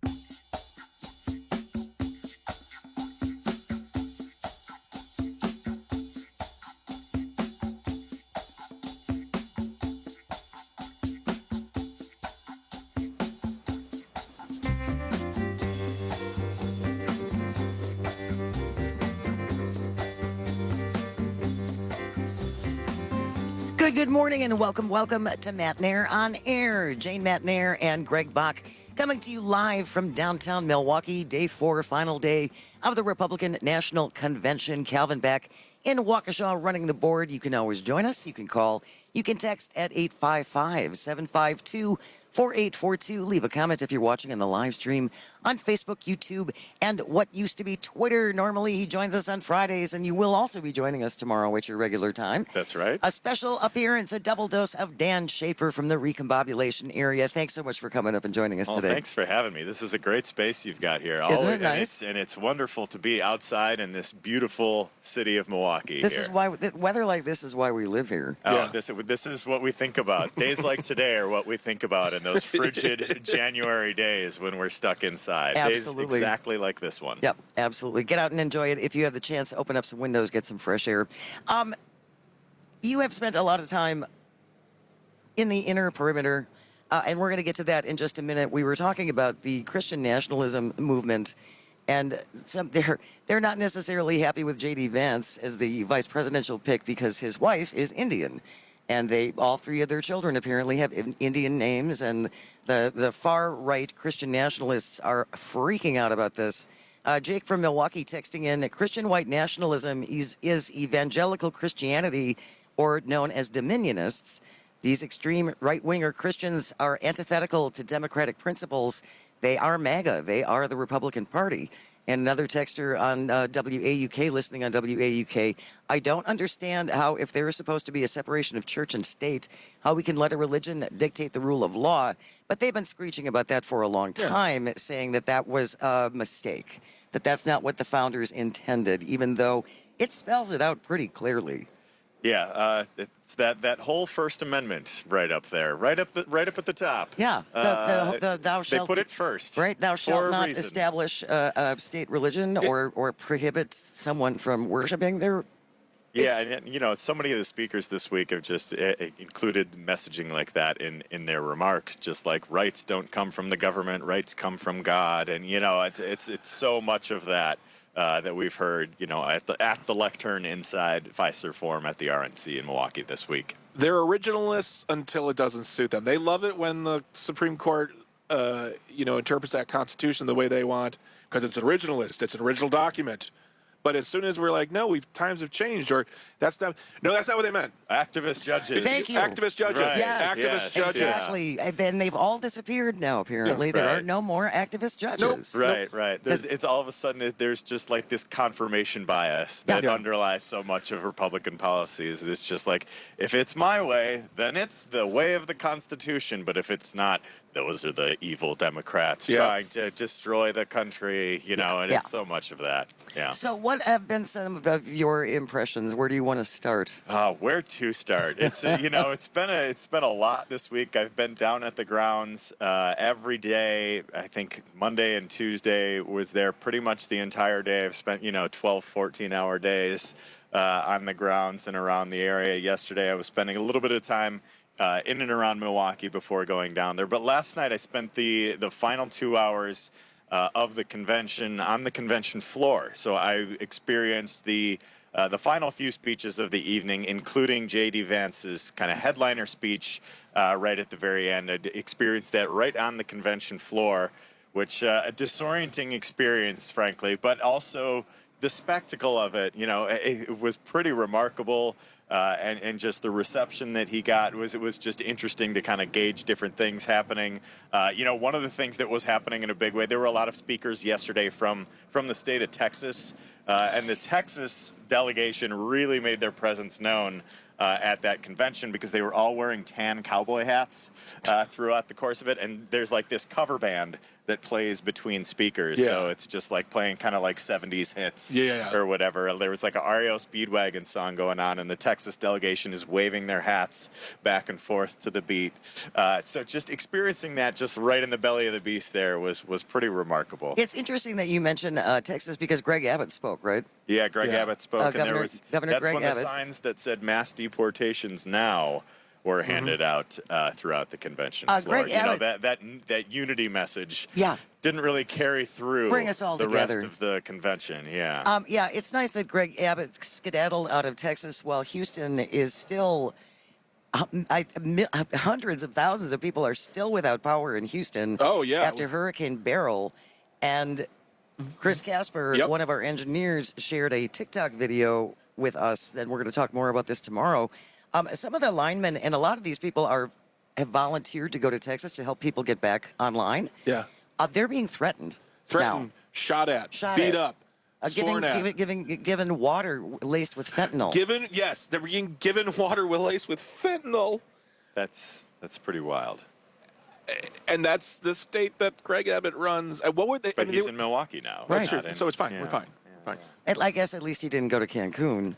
Good, good morning and welcome, welcome to Matt Nair on Air. Jane Matt Nair and Greg Bach coming to you live from downtown Milwaukee, day four, final day of the Republican National Convention. Calvin Beck in Waukesha running the board. You can always join us. You can call. You can text at eight five five, seven five two, four eight four two. Leave a comment if you're watching on the live stream on Facebook, YouTube, and what used to be Twitter. Normally, he joins us on Fridays, and you will also be joining us tomorrow at your regular time. That's right. A special appearance, a double dose of Dan Schaefer from the recombobulation area. Thanks so much for coming up and joining us well, today. Thanks for having me. This is a great space you've got here. Isn't it and nice? It's, and it's wonderful to be outside in this beautiful city of Milwaukee. This here. is why, the weather like this is why we live here. Oh, yeah. this, this is what we think about. Days like today are what we think about in those frigid January days when we're stuck inside. Absolutely. Days exactly like this one. Yep, absolutely. Get out and enjoy it. If you have the chance, open up some windows, get some fresh air. Um, you have spent a lot of time in the inner perimeter, uh, and we're going to get to that in just a minute. We were talking about the Christian nationalism movement, and some, they're they're not necessarily happy with J D Vance as the vice presidential pick because his wife is Indian. And they, all three of their children apparently have Indian names, and the, the far-right Christian nationalists are freaking out about this. Uh, Jake from Milwaukee texting in, Christian white nationalism is, is evangelical Christianity, or known as dominionists. These extreme right-winger Christians are antithetical to democratic principles. They are MAGA. They are the Republican Party. And another texter on uh, W A U K, listening on W A U K, I don't understand how, if there is supposed to be a separation of church and state, how we can let a religion dictate the rule of law. But they've been screeching about that for a long time, yeah. saying that that was a mistake, that that's not what the founders intended, even though it spells it out pretty clearly. Yeah, uh, it's that, that whole First Amendment right up there, right up the right up at the top. Yeah, the, uh, the, the, thou they shalt, put it first, right? Thou shalt not reason. establish uh, a state religion or or prohibit someone from worshiping their. Yeah, and you know, so many of the speakers this week have just uh, included messaging like that in, in their remarks, just like rights don't come from the government, rights come from God, and you know, it's it's, it's so much of that. Uh, that we've heard, you know, at the at the lectern inside Pfizer Forum at the R N C in Milwaukee this week. They're originalists until it doesn't suit them. They love it when the Supreme Court, uh, you know, interprets that Constitution the way they want because it's originalist. It's an original document. But as soon as we're like, no, we've times have changed, or that's not, no, that's not what they meant. Activist judges. Thank you. Activist judges. Right. Yes, Activist yes, judges. exactly. And then they've all disappeared now, apparently. Yeah, there right. are no more activist judges. Nope. Right, nope. right. There's, it's all of a sudden, there's just like this confirmation bias that yeah. underlies so much of Republican policies. It's just like, if it's my way, then it's the way of the Constitution. But if it's not, those are the evil Democrats yeah. trying to destroy the country, you know, and Yeah. it's so much of that. Yeah. So what have been some of your impressions? Where do you want to start? Uh, where to start? It's uh, you know it's been a it's been a lot this week. I've been down at the grounds uh, every day. I think Monday and Tuesday was there pretty much the entire day. I've spent you know twelve, fourteen hour days uh, on the grounds and around the area. Yesterday I was spending a little bit of time uh, in and around Milwaukee before going down there. But last night I spent the the final two hours uh, of the convention on the convention floor. So I experienced the Uh, the final few speeches of the evening, including J D Vance's kind of headliner speech uh, right at the very end. I experienced that right on the convention floor, which uh, a disorienting experience, frankly, but also the spectacle of it, you know, it, it was pretty remarkable. Uh, and, and just the reception that he got was, it was just interesting to kind of gauge different things happening. Uh, you know, one of the things that was happening in a big way, there were a lot of speakers yesterday from, from the state of Texas, uh, and the Texas delegation really made their presence known Uh, at that convention because they were all wearing tan cowboy hats uh, throughout the course of it. And there's like this cover band that plays between speakers. Yeah. So it's just like playing kind of like seventies hits Yeah, yeah. or whatever. There was like an R E O Speedwagon song going on, and the Texas delegation is waving their hats back and forth to the beat. Uh, so just experiencing that just right in the belly of the beast there was was pretty remarkable. It's interesting that you mentioned uh, Texas because Greg Abbott spoke, right? Yeah, Greg Yeah. Abbott spoke, Uh, and Governor- there was Governor that's Greg when Abbott. the signs that said mass deportations now were handed out uh, throughout the convention Uh, floor. Greg you know, Abbott- that that that unity message Yeah. didn't really carry through Bring us all the together. rest of the convention. Yeah. Um, yeah, it's nice that Greg Abbott skedaddled out of Texas while Houston is still. Um, I, mi- hundreds of thousands of people are still without power in Houston. Oh, yeah. After Hurricane Beryl, and Chris Casper, Yep. one of our engineers, shared a TikTok video with us. Then we're going to talk more about this tomorrow. Um, some of the linemen and a lot of these people are have volunteered to go to Texas to help people get back online. Yeah. Uh, they're being threatened. Threatened, now. shot at, Shot beat at. up, Uh, giving, sworn at. giving, giving, given water laced with fentanyl. Given, yes, they're being given water laced with fentanyl. That's that's pretty wild. And that's the state that Greg Abbott runs. And what would they? But I mean, he's they- in Milwaukee now. Right. Not in- So it's fine. yeah. We're fine. Fine. And I guess at least he didn't go to Cancun,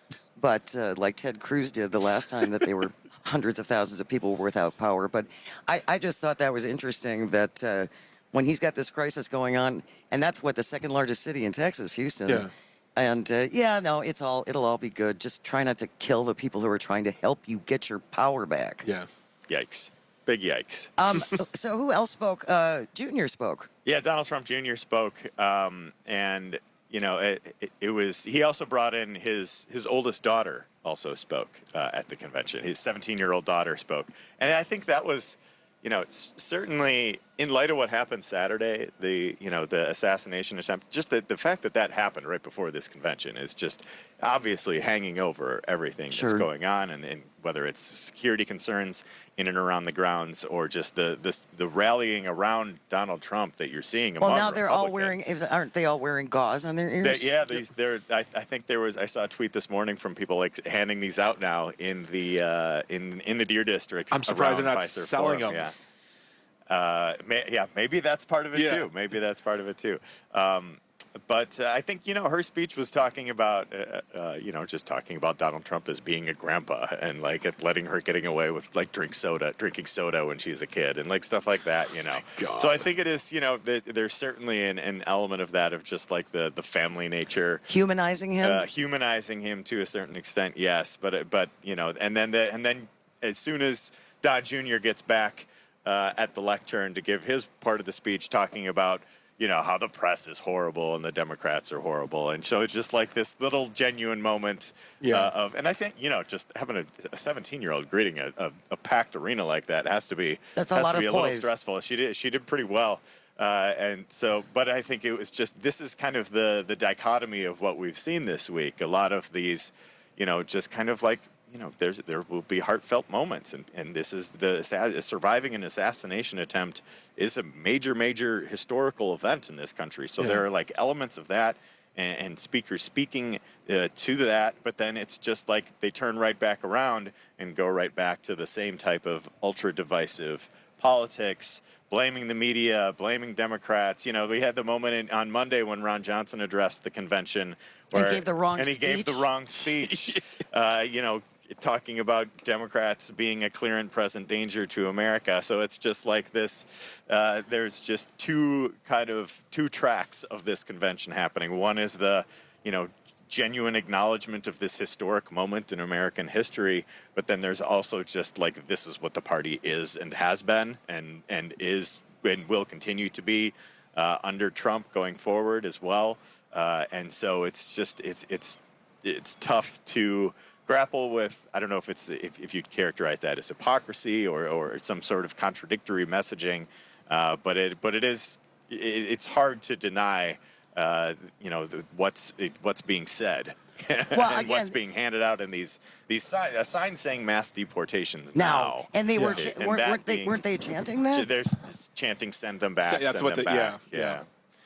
but uh, like Ted Cruz did the last time that they were hundreds of thousands of people were without power. But I, I just thought that was interesting that uh, when he's got this crisis going on, and that's what the second largest city in Texas, Houston. Yeah. And uh, yeah, no, it's all it'll all be good. Just try not to kill the people who are trying to help you get your power back. Yeah. Yikes. Big yikes. Um. So who else spoke? Uh, Junior spoke. Yeah, Donald Trump Junior spoke, um, and you know, it, it, it was. He also brought in his his oldest daughter. Also spoke uh, at the convention. His seventeen-year-old daughter spoke, and I think that was, you know, s- certainly in light of what happened Saturday, the you know the assassination attempt. Just the the fact that that happened right before this convention is just obviously hanging over everything Sure. that's going on, and, and whether it's security concerns in and around the grounds or just the this the rallying around Donald Trump that you're seeing among Well, now they're all wearing. Republicans. Is, aren't they all wearing gauze on their ears? They- yeah, these there. I, I think there was. I saw a tweet this morning from people like handing these out now in the uh, in in the Deer District. I'm surprised around they're not Fiserv selling Forum, them. Yeah, uh, may, yeah, maybe that's part of it Yeah. too. Maybe that's part of it too. Um, but uh, I think you know her speech was talking about uh, uh, you know just talking about Donald Trump as being a grandpa and like letting her getting away with like drink soda, drinking soda when she's a kid and like stuff like that. You know. God. So I think it is you know there, there's certainly an, an element of that of just like the the family nature. Humanizing him. Uh, humanizing him to a certain extent, yes, but it- but you know, and then the, and then as soon as Don Junior gets back uh, at the lectern to give his part of the speech, talking about you know how the press is horrible and the Democrats are horrible, and so it's just like this little genuine moment Yeah. uh, of, and I think you know just having a seventeen-year-old greeting a, a, a packed arena like that has to be That's a has lot to be of a little poise. stressful. She did she did pretty well. Uh, and so, but I think it was just this is kind of the the dichotomy of what we've seen this week. A lot of these, you know, just kind of like you know, there's there will be heartfelt moments, and, and this is the assa- surviving an assassination attempt is a major major historical event in this country. So Yeah. there are like elements of that. And, and speakers speaking uh, to that, but then it's just like they turn right back around and go right back to the same type of ultra divisive politics, blaming the media, blaming Democrats. You know, we had the moment in, on Monday when Ron Johnson addressed the convention, And where, gave the wrong and he gave the speech. wrong speech. uh, you know, talking about Democrats being a clear and present danger to America. So it's just like this. Uh, there's just two kind of two tracks of this convention happening. One is the, you know, genuine acknowledgement of this historic moment in American history, but then there's also just like this is what the party is and has been and and is and will continue to be uh, under Trump going forward as well. Uh, and so it's just it's it's it's tough to grapple with. I don't know if it's if, if you'd characterize that as hypocrisy or, or some sort of contradictory messaging, uh, but it but it is it, it's hard to deny uh, you know the, what's it, what's being said Well, and again- what's being handed out in these these signs. A sign saying mass deportations Now, now, and they were Yeah. ch- And weren't, that weren't they being- weren't they chanting that? They're s- chanting "Send them back." So that's send what them the- back. yeah, yeah.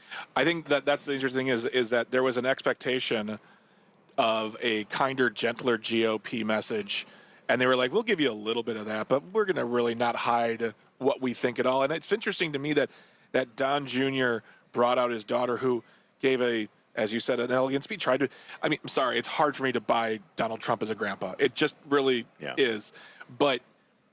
I think that that's the interesting thing is is that there was an expectation of a kinder, gentler G O P message, and they were like, "We'll give you a little bit of that, but we're going to really not hide what we think at all." And it's interesting to me that that Don Junior brought out his daughter, who gave a, as you said, an elegant speech. Tried to, I mean, I'm sorry, it's hard for me to buy Donald Trump as a grandpa. It just really Yeah. is. But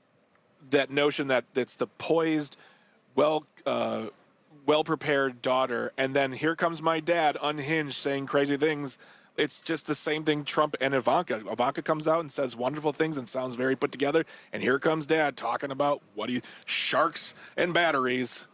that notion that it's the poised, well, uh, well-prepared daughter, and then here comes my dad, unhinged, saying crazy things. It's just the same thing Trump and Ivanka. Ivanka comes out and says wonderful things and sounds very put together, and here comes Dad talking about what he sharks and batteries.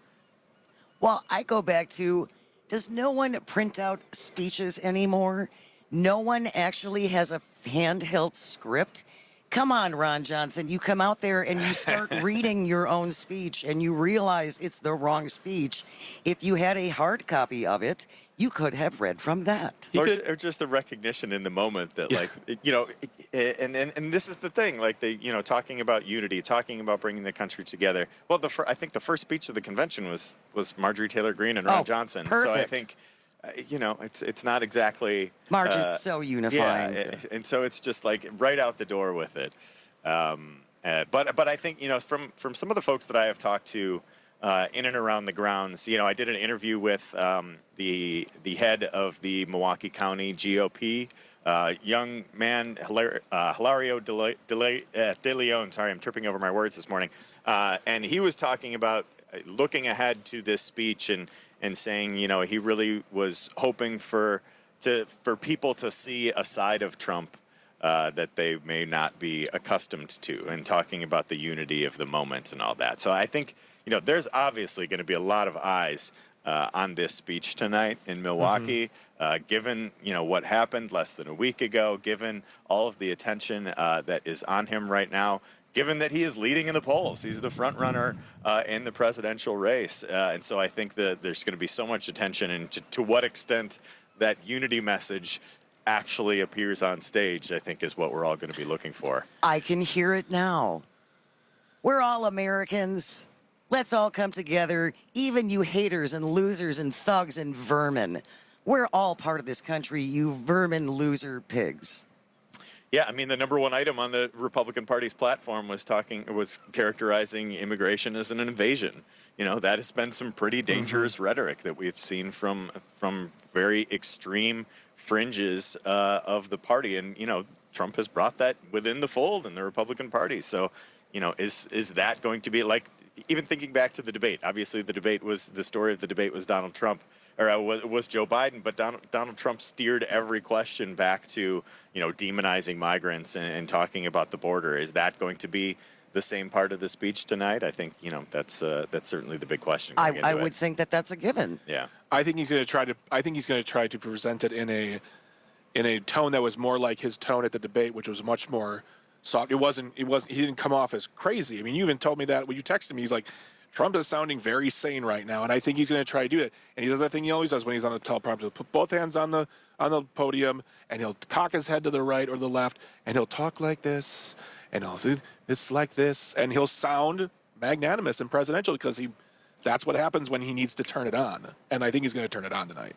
Well, I go back to, does no one print out speeches anymore? No one actually has a handheld script? Come on, Ron Johnson. You come out there and you start reading your own speech and you realize it's the wrong speech. If you had a hard copy of it, you could have read from that. Or, or just the recognition in the moment that, like, you know, and, and and this is the thing, like, they, you know, talking about unity, talking about bringing the country together. Well, the fir- I think the first speech of the convention was was Marjorie Taylor Greene and Ron Oh, Johnson. perfect. So I think, uh, you know, it's it's not exactly Marge uh, is so unifying. Yeah, and so it's just like right out the door with it. Um, uh, but but I think, you know, from from some of the folks that I have talked to uh, in and around the grounds, you know, I did an interview with um, the the head of the Milwaukee County G O P, uh, young man Hilar- uh, Hilario De, Le- De, Le- uh, De Leon. Sorry, I'm tripping over my words this morning. Uh, and he was talking about looking ahead to this speech and and saying, you know, he really was hoping for to for people to see a side of Trump Uh, that they may not be accustomed to, and talking about the unity of the moment and all that. So I think, you know, there's obviously going to be a lot of eyes uh, on this speech tonight in Milwaukee, mm-hmm. uh, given, you know, what happened less than a week ago, given all of the attention uh, that is on him right now, given that he is leading in the polls. He's the front runner uh, in the presidential race. Uh, and so I think that there's going to be so much attention, and to, to what extent that unity message actually appears on stage, I think, is what we're all going to be looking for. I can hear it now. We're all Americans. Let's all come together, even you haters and losers and thugs and vermin. We're all part of this country, you vermin loser pigs. Yeah, I mean, the number one item on the Republican Party's platform was talking, was characterizing immigration as an invasion. You know, that has been some pretty dangerous mm-hmm. rhetoric that we've seen from from very extreme fringes uh, of the party, and you know, Trump has brought that within the fold in the Republican Party. So, you know, is is that going to be like? Even thinking back to the debate, obviously the debate was the story of the debate was Donald Trump, or uh, was, was Joe Biden, but Donald, Donald Trump steered every question back to, you know, demonizing migrants and, and talking about the border. Is that going to be the same part of the speech tonight? I think, you know, that's uh, that's certainly the big question. I, I it. would think that that's a given. Yeah, I think he's going to try to. I think he's going to try to present it in a in a tone that was more like his tone at the debate, which was much more soft. It wasn't. It wasn't. He didn't come off as crazy. I mean, you even told me that when you texted me. He's like, Trump is sounding very sane right now, and I think he's going to try to do it. And he does that thing he always does when he's on the teleprompter. He'll put both hands on the on the podium, and he'll cock his head to the right or the left, and he'll talk like this, and he'll say, it's like this, and he'll sound magnanimous and presidential because he. That's what happens when he needs to turn it on, and I think he's going to turn it on tonight.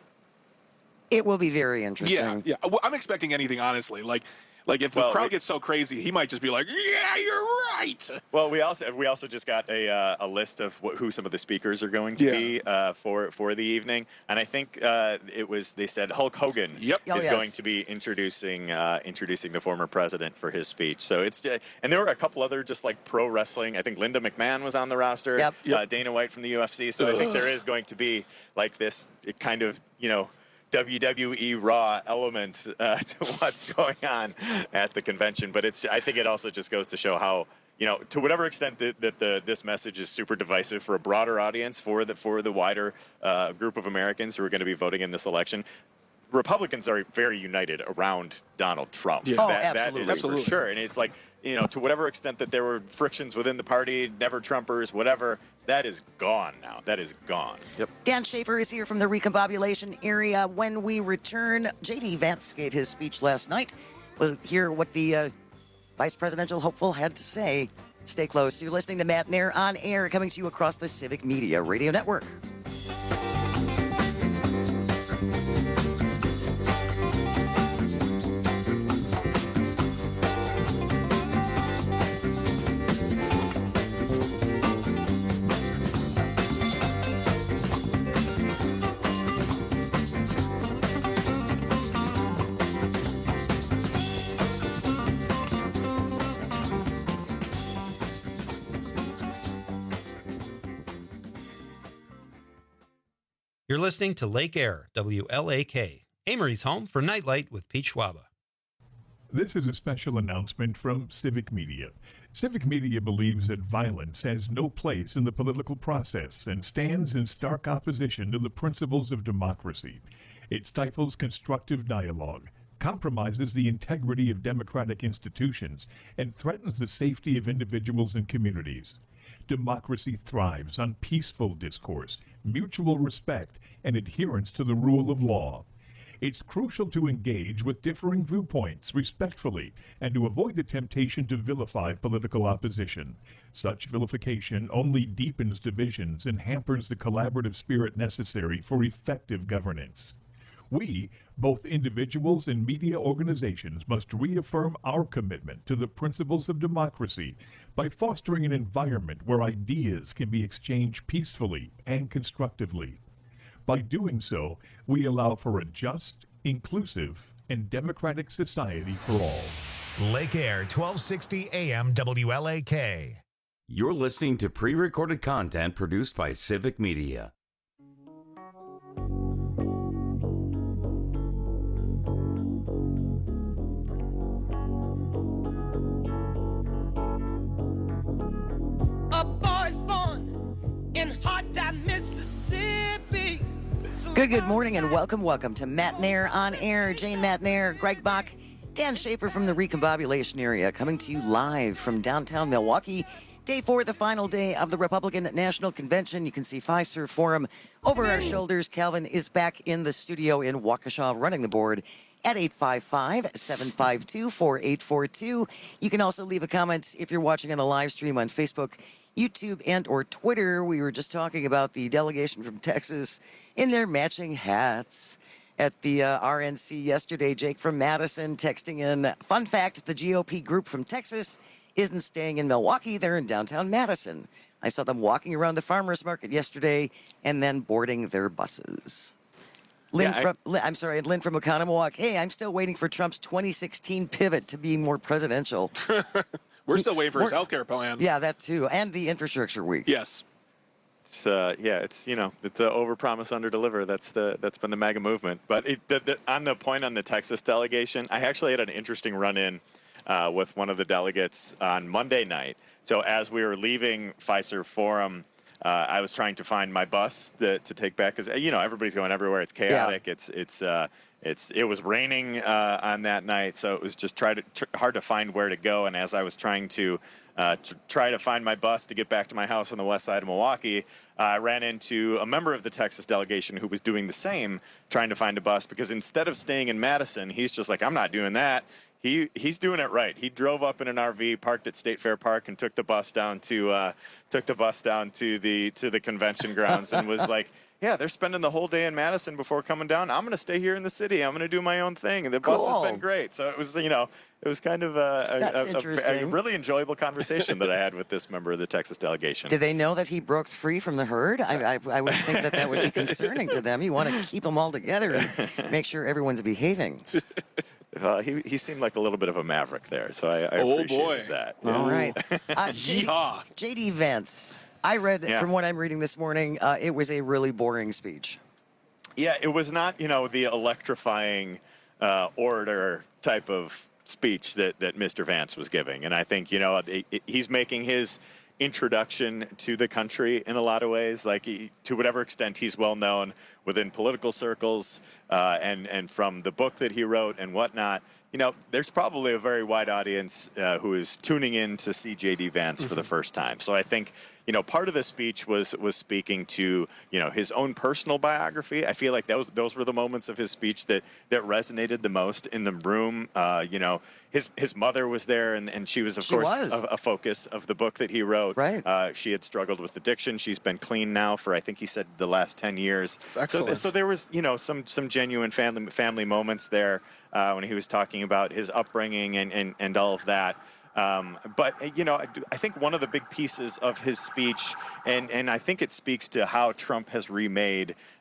It will be very interesting. Yeah, yeah. Well, I'm expecting anything, honestly. Like, like if the Well, crowd we- gets so crazy, he might just be like, "Yeah, you're right." Well, we also we also just got a uh, a list of what, who some of the speakers are going to Yeah. be uh, for for the evening, and I think uh, it was they said Hulk Hogan Yep. Oh, is yes. going to be introducing uh, introducing the former president for his speech. So it's uh, and there were a couple other just like pro wrestling. I think Linda McMahon was on the roster. Yep. Uh, Dana White from the U F C. So I think there is going to be like this kind of, you know, W W E Raw element uh, to what's going on at the convention. But it's I think it also just goes to show how, you know, to whatever extent that, that the this message is super divisive for a broader audience, for the for the wider uh, group of Americans who are going to be voting in this election, Republicans are very united around Donald Trump. Yeah. Oh, that, absolutely. That is Absolutely. for sure. And it's like, you know, to whatever extent that there were frictions within the party, never Trumpers, whatever, that is gone now. That is gone. Yep. Dan Schaefer is here from the recombobulation area. When we return, J D Vance gave his speech last night. We'll hear what the uh, vice presidential hopeful had to say. Stay close. You're listening to Matt Nair on air, coming to you across the Civic Media Radio Network. You're listening to Lake Air, W L A K, Amory's home for Nightlight with Pete Schwaba. This is a special announcement from Civic Media. Civic Media believes that violence has no place in the political process and stands in stark opposition to the principles of democracy. It stifles constructive dialogue, compromises the integrity of democratic institutions, and threatens the safety of individuals and communities. Democracy thrives on peaceful discourse, mutual respect, and adherence to the rule of law. It's crucial to engage with differing viewpoints respectfully and to avoid the temptation to vilify political opposition. Such vilification only deepens divisions and hampers the collaborative spirit necessary for effective governance. We, both individuals and media organizations, must reaffirm our commitment to the principles of democracy by fostering an environment where ideas can be exchanged peacefully and constructively. By doing so, we allow for a just, inclusive, and democratic society for all. Lake Air, twelve sixty A M W L A K. You're listening to pre-recorded content produced by Civic Media. A boy's born in hot time, Mississippi. Good, good morning and welcome, welcome to Matt Nair on Air. Jane Matt Nair, Greg Bach, Dan Schaefer from the Recombobulation area, coming to you live from downtown Milwaukee. Day four, the final day of the Republican National Convention. You can see Fiserv Forum over our shoulders. Calvin is back in the studio in Waukesha running the board at eight five five, seven five two, four eight four two. You can also leave a comment if you're watching on the live stream on Facebook, YouTube, and or Twitter. We were just talking about the delegation from Texas in their matching hats at the uh, R N C yesterday. Jake from Madison texting in, fun fact, the G O P group from Texas isn't staying in Milwaukee. They're in downtown Madison. I saw them walking around the farmers market yesterday and then boarding their buses. Lynn Yeah, I- from, Lynn, I'm sorry, Lynn from Oconomowoc. Hey, I'm still waiting for Trump's twenty sixteen pivot to be more presidential. We're still waiting for his We're- healthcare plan. Yeah, that too. And the infrastructure week. Yes. It's uh, yeah, it's you know, it's uh, overpromise, underdeliver. That's the that's been the MAGA movement. But it, the, the, on the point on the Texas delegation, I actually had an interesting run-in uh, with one of the delegates on Monday night. So as we were leaving Fiserv Forum, uh, I was trying to find my bus to, to take back because you know everybody's going everywhere. It's chaotic. Yeah. It's it's uh, it's it was raining uh, on that night, so it was just try to tr- hard to find where to go. And as I was trying to Uh, to try to find my bus to get back to my house on the west side of Milwaukee, uh, I ran into a member of the Texas delegation who was doing the same, trying to find a bus, because instead of staying in Madison, he's just like, I'm not doing that. He he's doing it right. He drove up in an R V, parked at State Fair Park, and took the bus down to uh, took the bus down to the to the convention grounds, and was like, yeah, they're spending the whole day in Madison before coming down. I'm going to stay here in the city. I'm going to do my own thing. And the Cool. bus has been great. So it was, you know, it was kind of a, a, That's a, a, a interesting. really enjoyable conversation that I had with this member of the Texas delegation. Did they know that he broke free from the herd? I, I, I would think that that would be concerning to them. You want to keep them all together and make sure everyone's behaving. Uh, he, he seemed like a little bit of a maverick there, so I, I Oh, appreciated boy. that. All right. Uh, J D, Yeehaw. J D Vance, I read, Yeah. from what I'm reading this morning, uh, it was a really boring speech. Yeah, it was not, you know, the electrifying uh, orator type of speech that, that Mister Vance was giving. And I think, you know, it, it, he's making his introduction to the country in a lot of ways. Like, he, to whatever extent he's well known within political circles uh, and, and from the book that he wrote and whatnot, you know, there's probably a very wide audience uh, who is tuning in to see J D Vance for the first time. So I think, you know, part of the speech was was speaking to, you know, his own personal biography. I feel like those those were the moments of his speech that that resonated the most in the room. Uh, you know, his his mother was there, and, and she was, of She course, was. A, a focus of the book that he wrote. Right. Uh, she had struggled with addiction. She's been clean now for, I think he said, the last ten years. That's So, excellent. so there was, you know, some some genuine family family moments there uh, when he was talking about his upbringing and, and, and all of that. Um, but, you know, I, do- I think one of the big pieces of his speech, and, and I think it speaks to how Trump has remade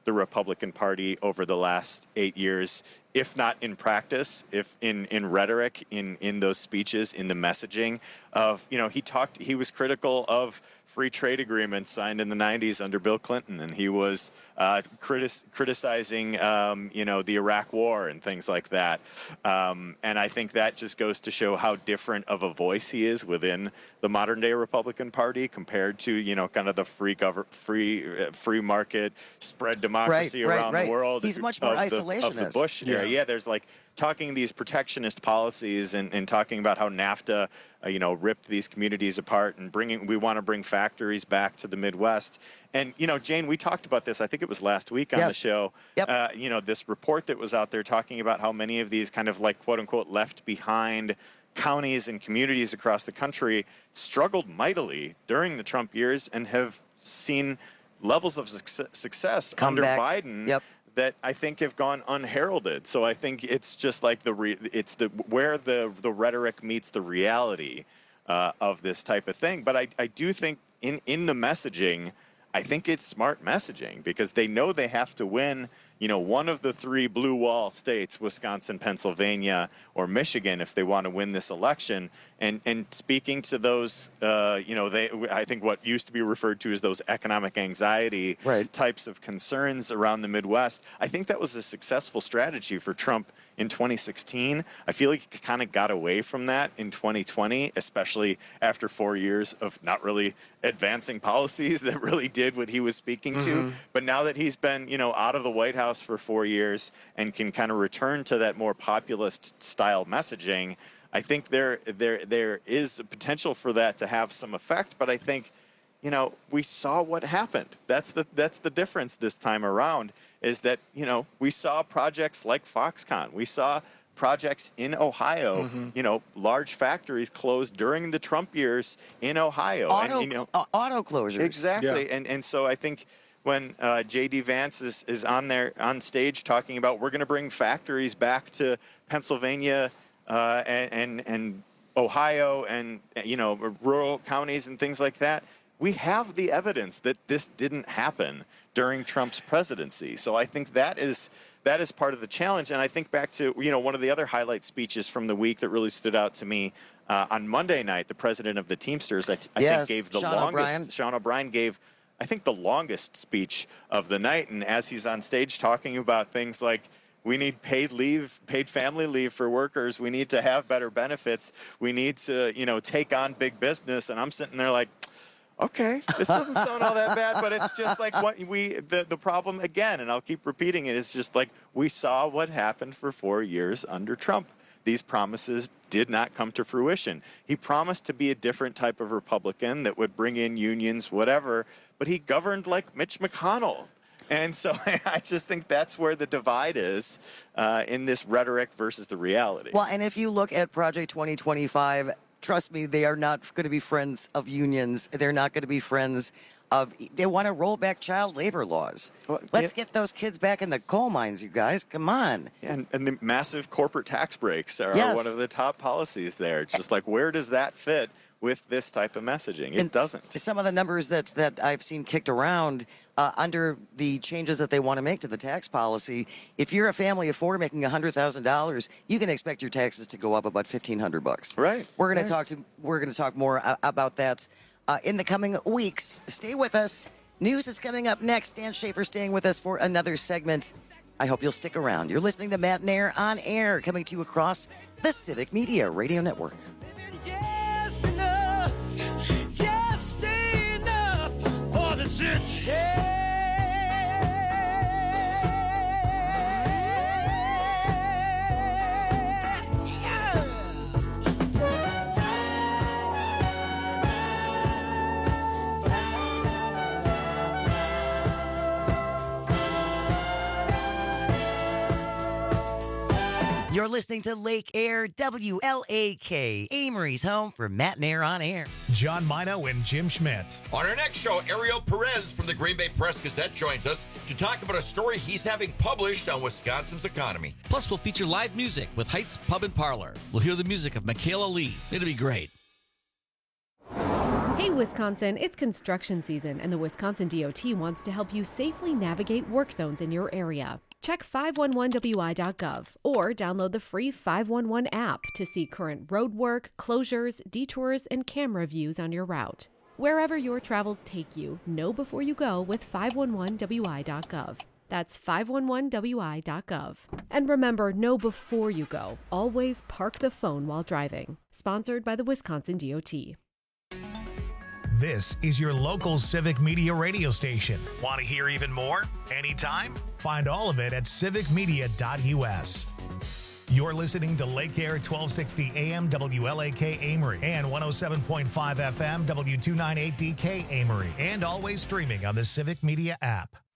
the Republican Party over the last eight years, if not in practice, if in, in rhetoric, in, in those speeches, in the messaging of, you know, he talked, he was critical of free trade agreements signed in the nineties under Bill Clinton, and he was uh, critis- criticizing, um, you know, the Iraq War and things like that. Um, and I think that just goes to show how different of a voice he is within the modern-day Republican Party compared to, you know, kind of the free gov- free uh, free market spread democracy right, around right, right. the world. He's much more of the, isolationist. of the Bush era. Yeah. Yeah, there's like talking these protectionist policies and, and talking about how NAFTA, uh, you know, ripped these communities apart and bringing, we want to bring factories back to the Midwest. And, you know, Jane, we talked about this, I think it was last week on Yes. the show, Yep. uh, you know, this report that was out there talking about how many of these kind of like quote unquote left behind counties and communities across the country struggled mightily during the Trump years and have seen levels of suc- success Come under back. Biden Yep. that I think have gone unheralded. So I think it's just like the re- it's the where the the rhetoric meets the reality uh, of this type of thing. But I, I do think in in the messaging, I think it's smart messaging because they know they have to win, you know, one of the three blue wall states, Wisconsin, Pennsylvania, or Michigan, if they want to win this election. And and speaking to those, uh, you know, they I think what used to be referred to as those economic anxiety Right. types of concerns around the Midwest, I think that was a successful strategy for Trump in twenty sixteen. I feel like he kind of got away from that in twenty twenty, especially after four years of not really advancing policies that really did what he was speaking Mhm. to. But now that he's been, you know, out of the White House for four years and can kind of return to that more populist style messaging, I think there there there is a potential for that to have some effect. But I think, you know, we saw what happened. That's the that's the difference this time around, is that, you know, we saw projects like Foxconn. We saw projects in Ohio, Mhm. you know, large factories closed during the Trump years in Ohio. Auto, and, you know, uh, auto closures. exactly. And and so I think when uh, J D Vance is, is on there on stage talking about we're going to bring factories back to Pennsylvania uh, and, and and Ohio and, you know, rural counties and things like that, we have the evidence that this didn't happen during Trump's presidency. So I think that is that is part of the challenge. And I think back to, you know, one of the other highlight speeches from the week that really stood out to me uh, on Monday night, the president of the Teamsters, I, t- I Yes, think gave the Sean longest. O'Brien. Sean O'Brien gave, I think, the longest speech of the night. And as he's on stage talking about things like, we need paid leave, paid family leave for workers. We need to have better benefits. We need to, you know, take on big business. And I'm sitting there like, okay, this doesn't sound all that bad, but it's just like what we, the, the problem again, and I'll keep repeating it, is just like we saw what happened for four years under Trump. These promises did not come to fruition. He promised to be a different type of Republican that would bring in unions, whatever, but he governed like Mitch McConnell. And so I just think that's where the divide is uh, in this rhetoric versus the reality. Well, and if you look at Project twenty twenty-five, trust me, they are not going to be friends of unions. They're not going to be friends of. They want to roll back child labor laws. Let's get those kids back in the coal mines, you guys. Come on. And, and the massive corporate tax breaks are Yes. one of the top policies there. It's just like, where does that fit with this type of messaging? It And doesn't. Some of the numbers that that I've seen kicked around uh, under the changes that they want to make to the tax policy, if you're a family of four making one hundred thousand dollars, you can expect your taxes to go up about fifteen hundred bucks. Right. We're going Right. to talk to we're going to talk more uh, about that uh, in the coming weeks. Stay with us. News is coming up next. Dan Schaefer staying with us for another segment. I hope you'll stick around. You're listening to Matt Nair on Air, coming to you across the Civic Media Radio Network. Just enough, just enough for the city. You're listening to Lake Air, W L A K, Amory's home for Matt Nair on Air. John Mino and Jim Schmidt. On our next show, Ariel Perez from the Green Bay Press-Gazette joins us to talk about a story he's having published on Wisconsin's economy. Plus, we'll feature live music with Heights Pub and Parlor. We'll hear the music of Michaela Lee. It'll be great. Hey, Hey, Wisconsin, it's construction season, and the Wisconsin D O T wants to help you safely navigate work zones in your area. Check five one one W I dot gov or download the free five one one app to see current road work, closures, detours, and camera views on your route. Wherever your travels take you, know before you go with five one one W I dot gov. That's five one one W I dot gov. And remember, know before you go. Always park the phone while driving. Sponsored by the Wisconsin D O T. This is your local Civic Media radio station. Want to hear even more? Anytime? Find all of it at civic media dot U S. You're listening to Lake Air twelve sixty A M W L A K Amory and one oh seven point five F M W two ninety-eight D K Amory, and always streaming on the Civic Media app.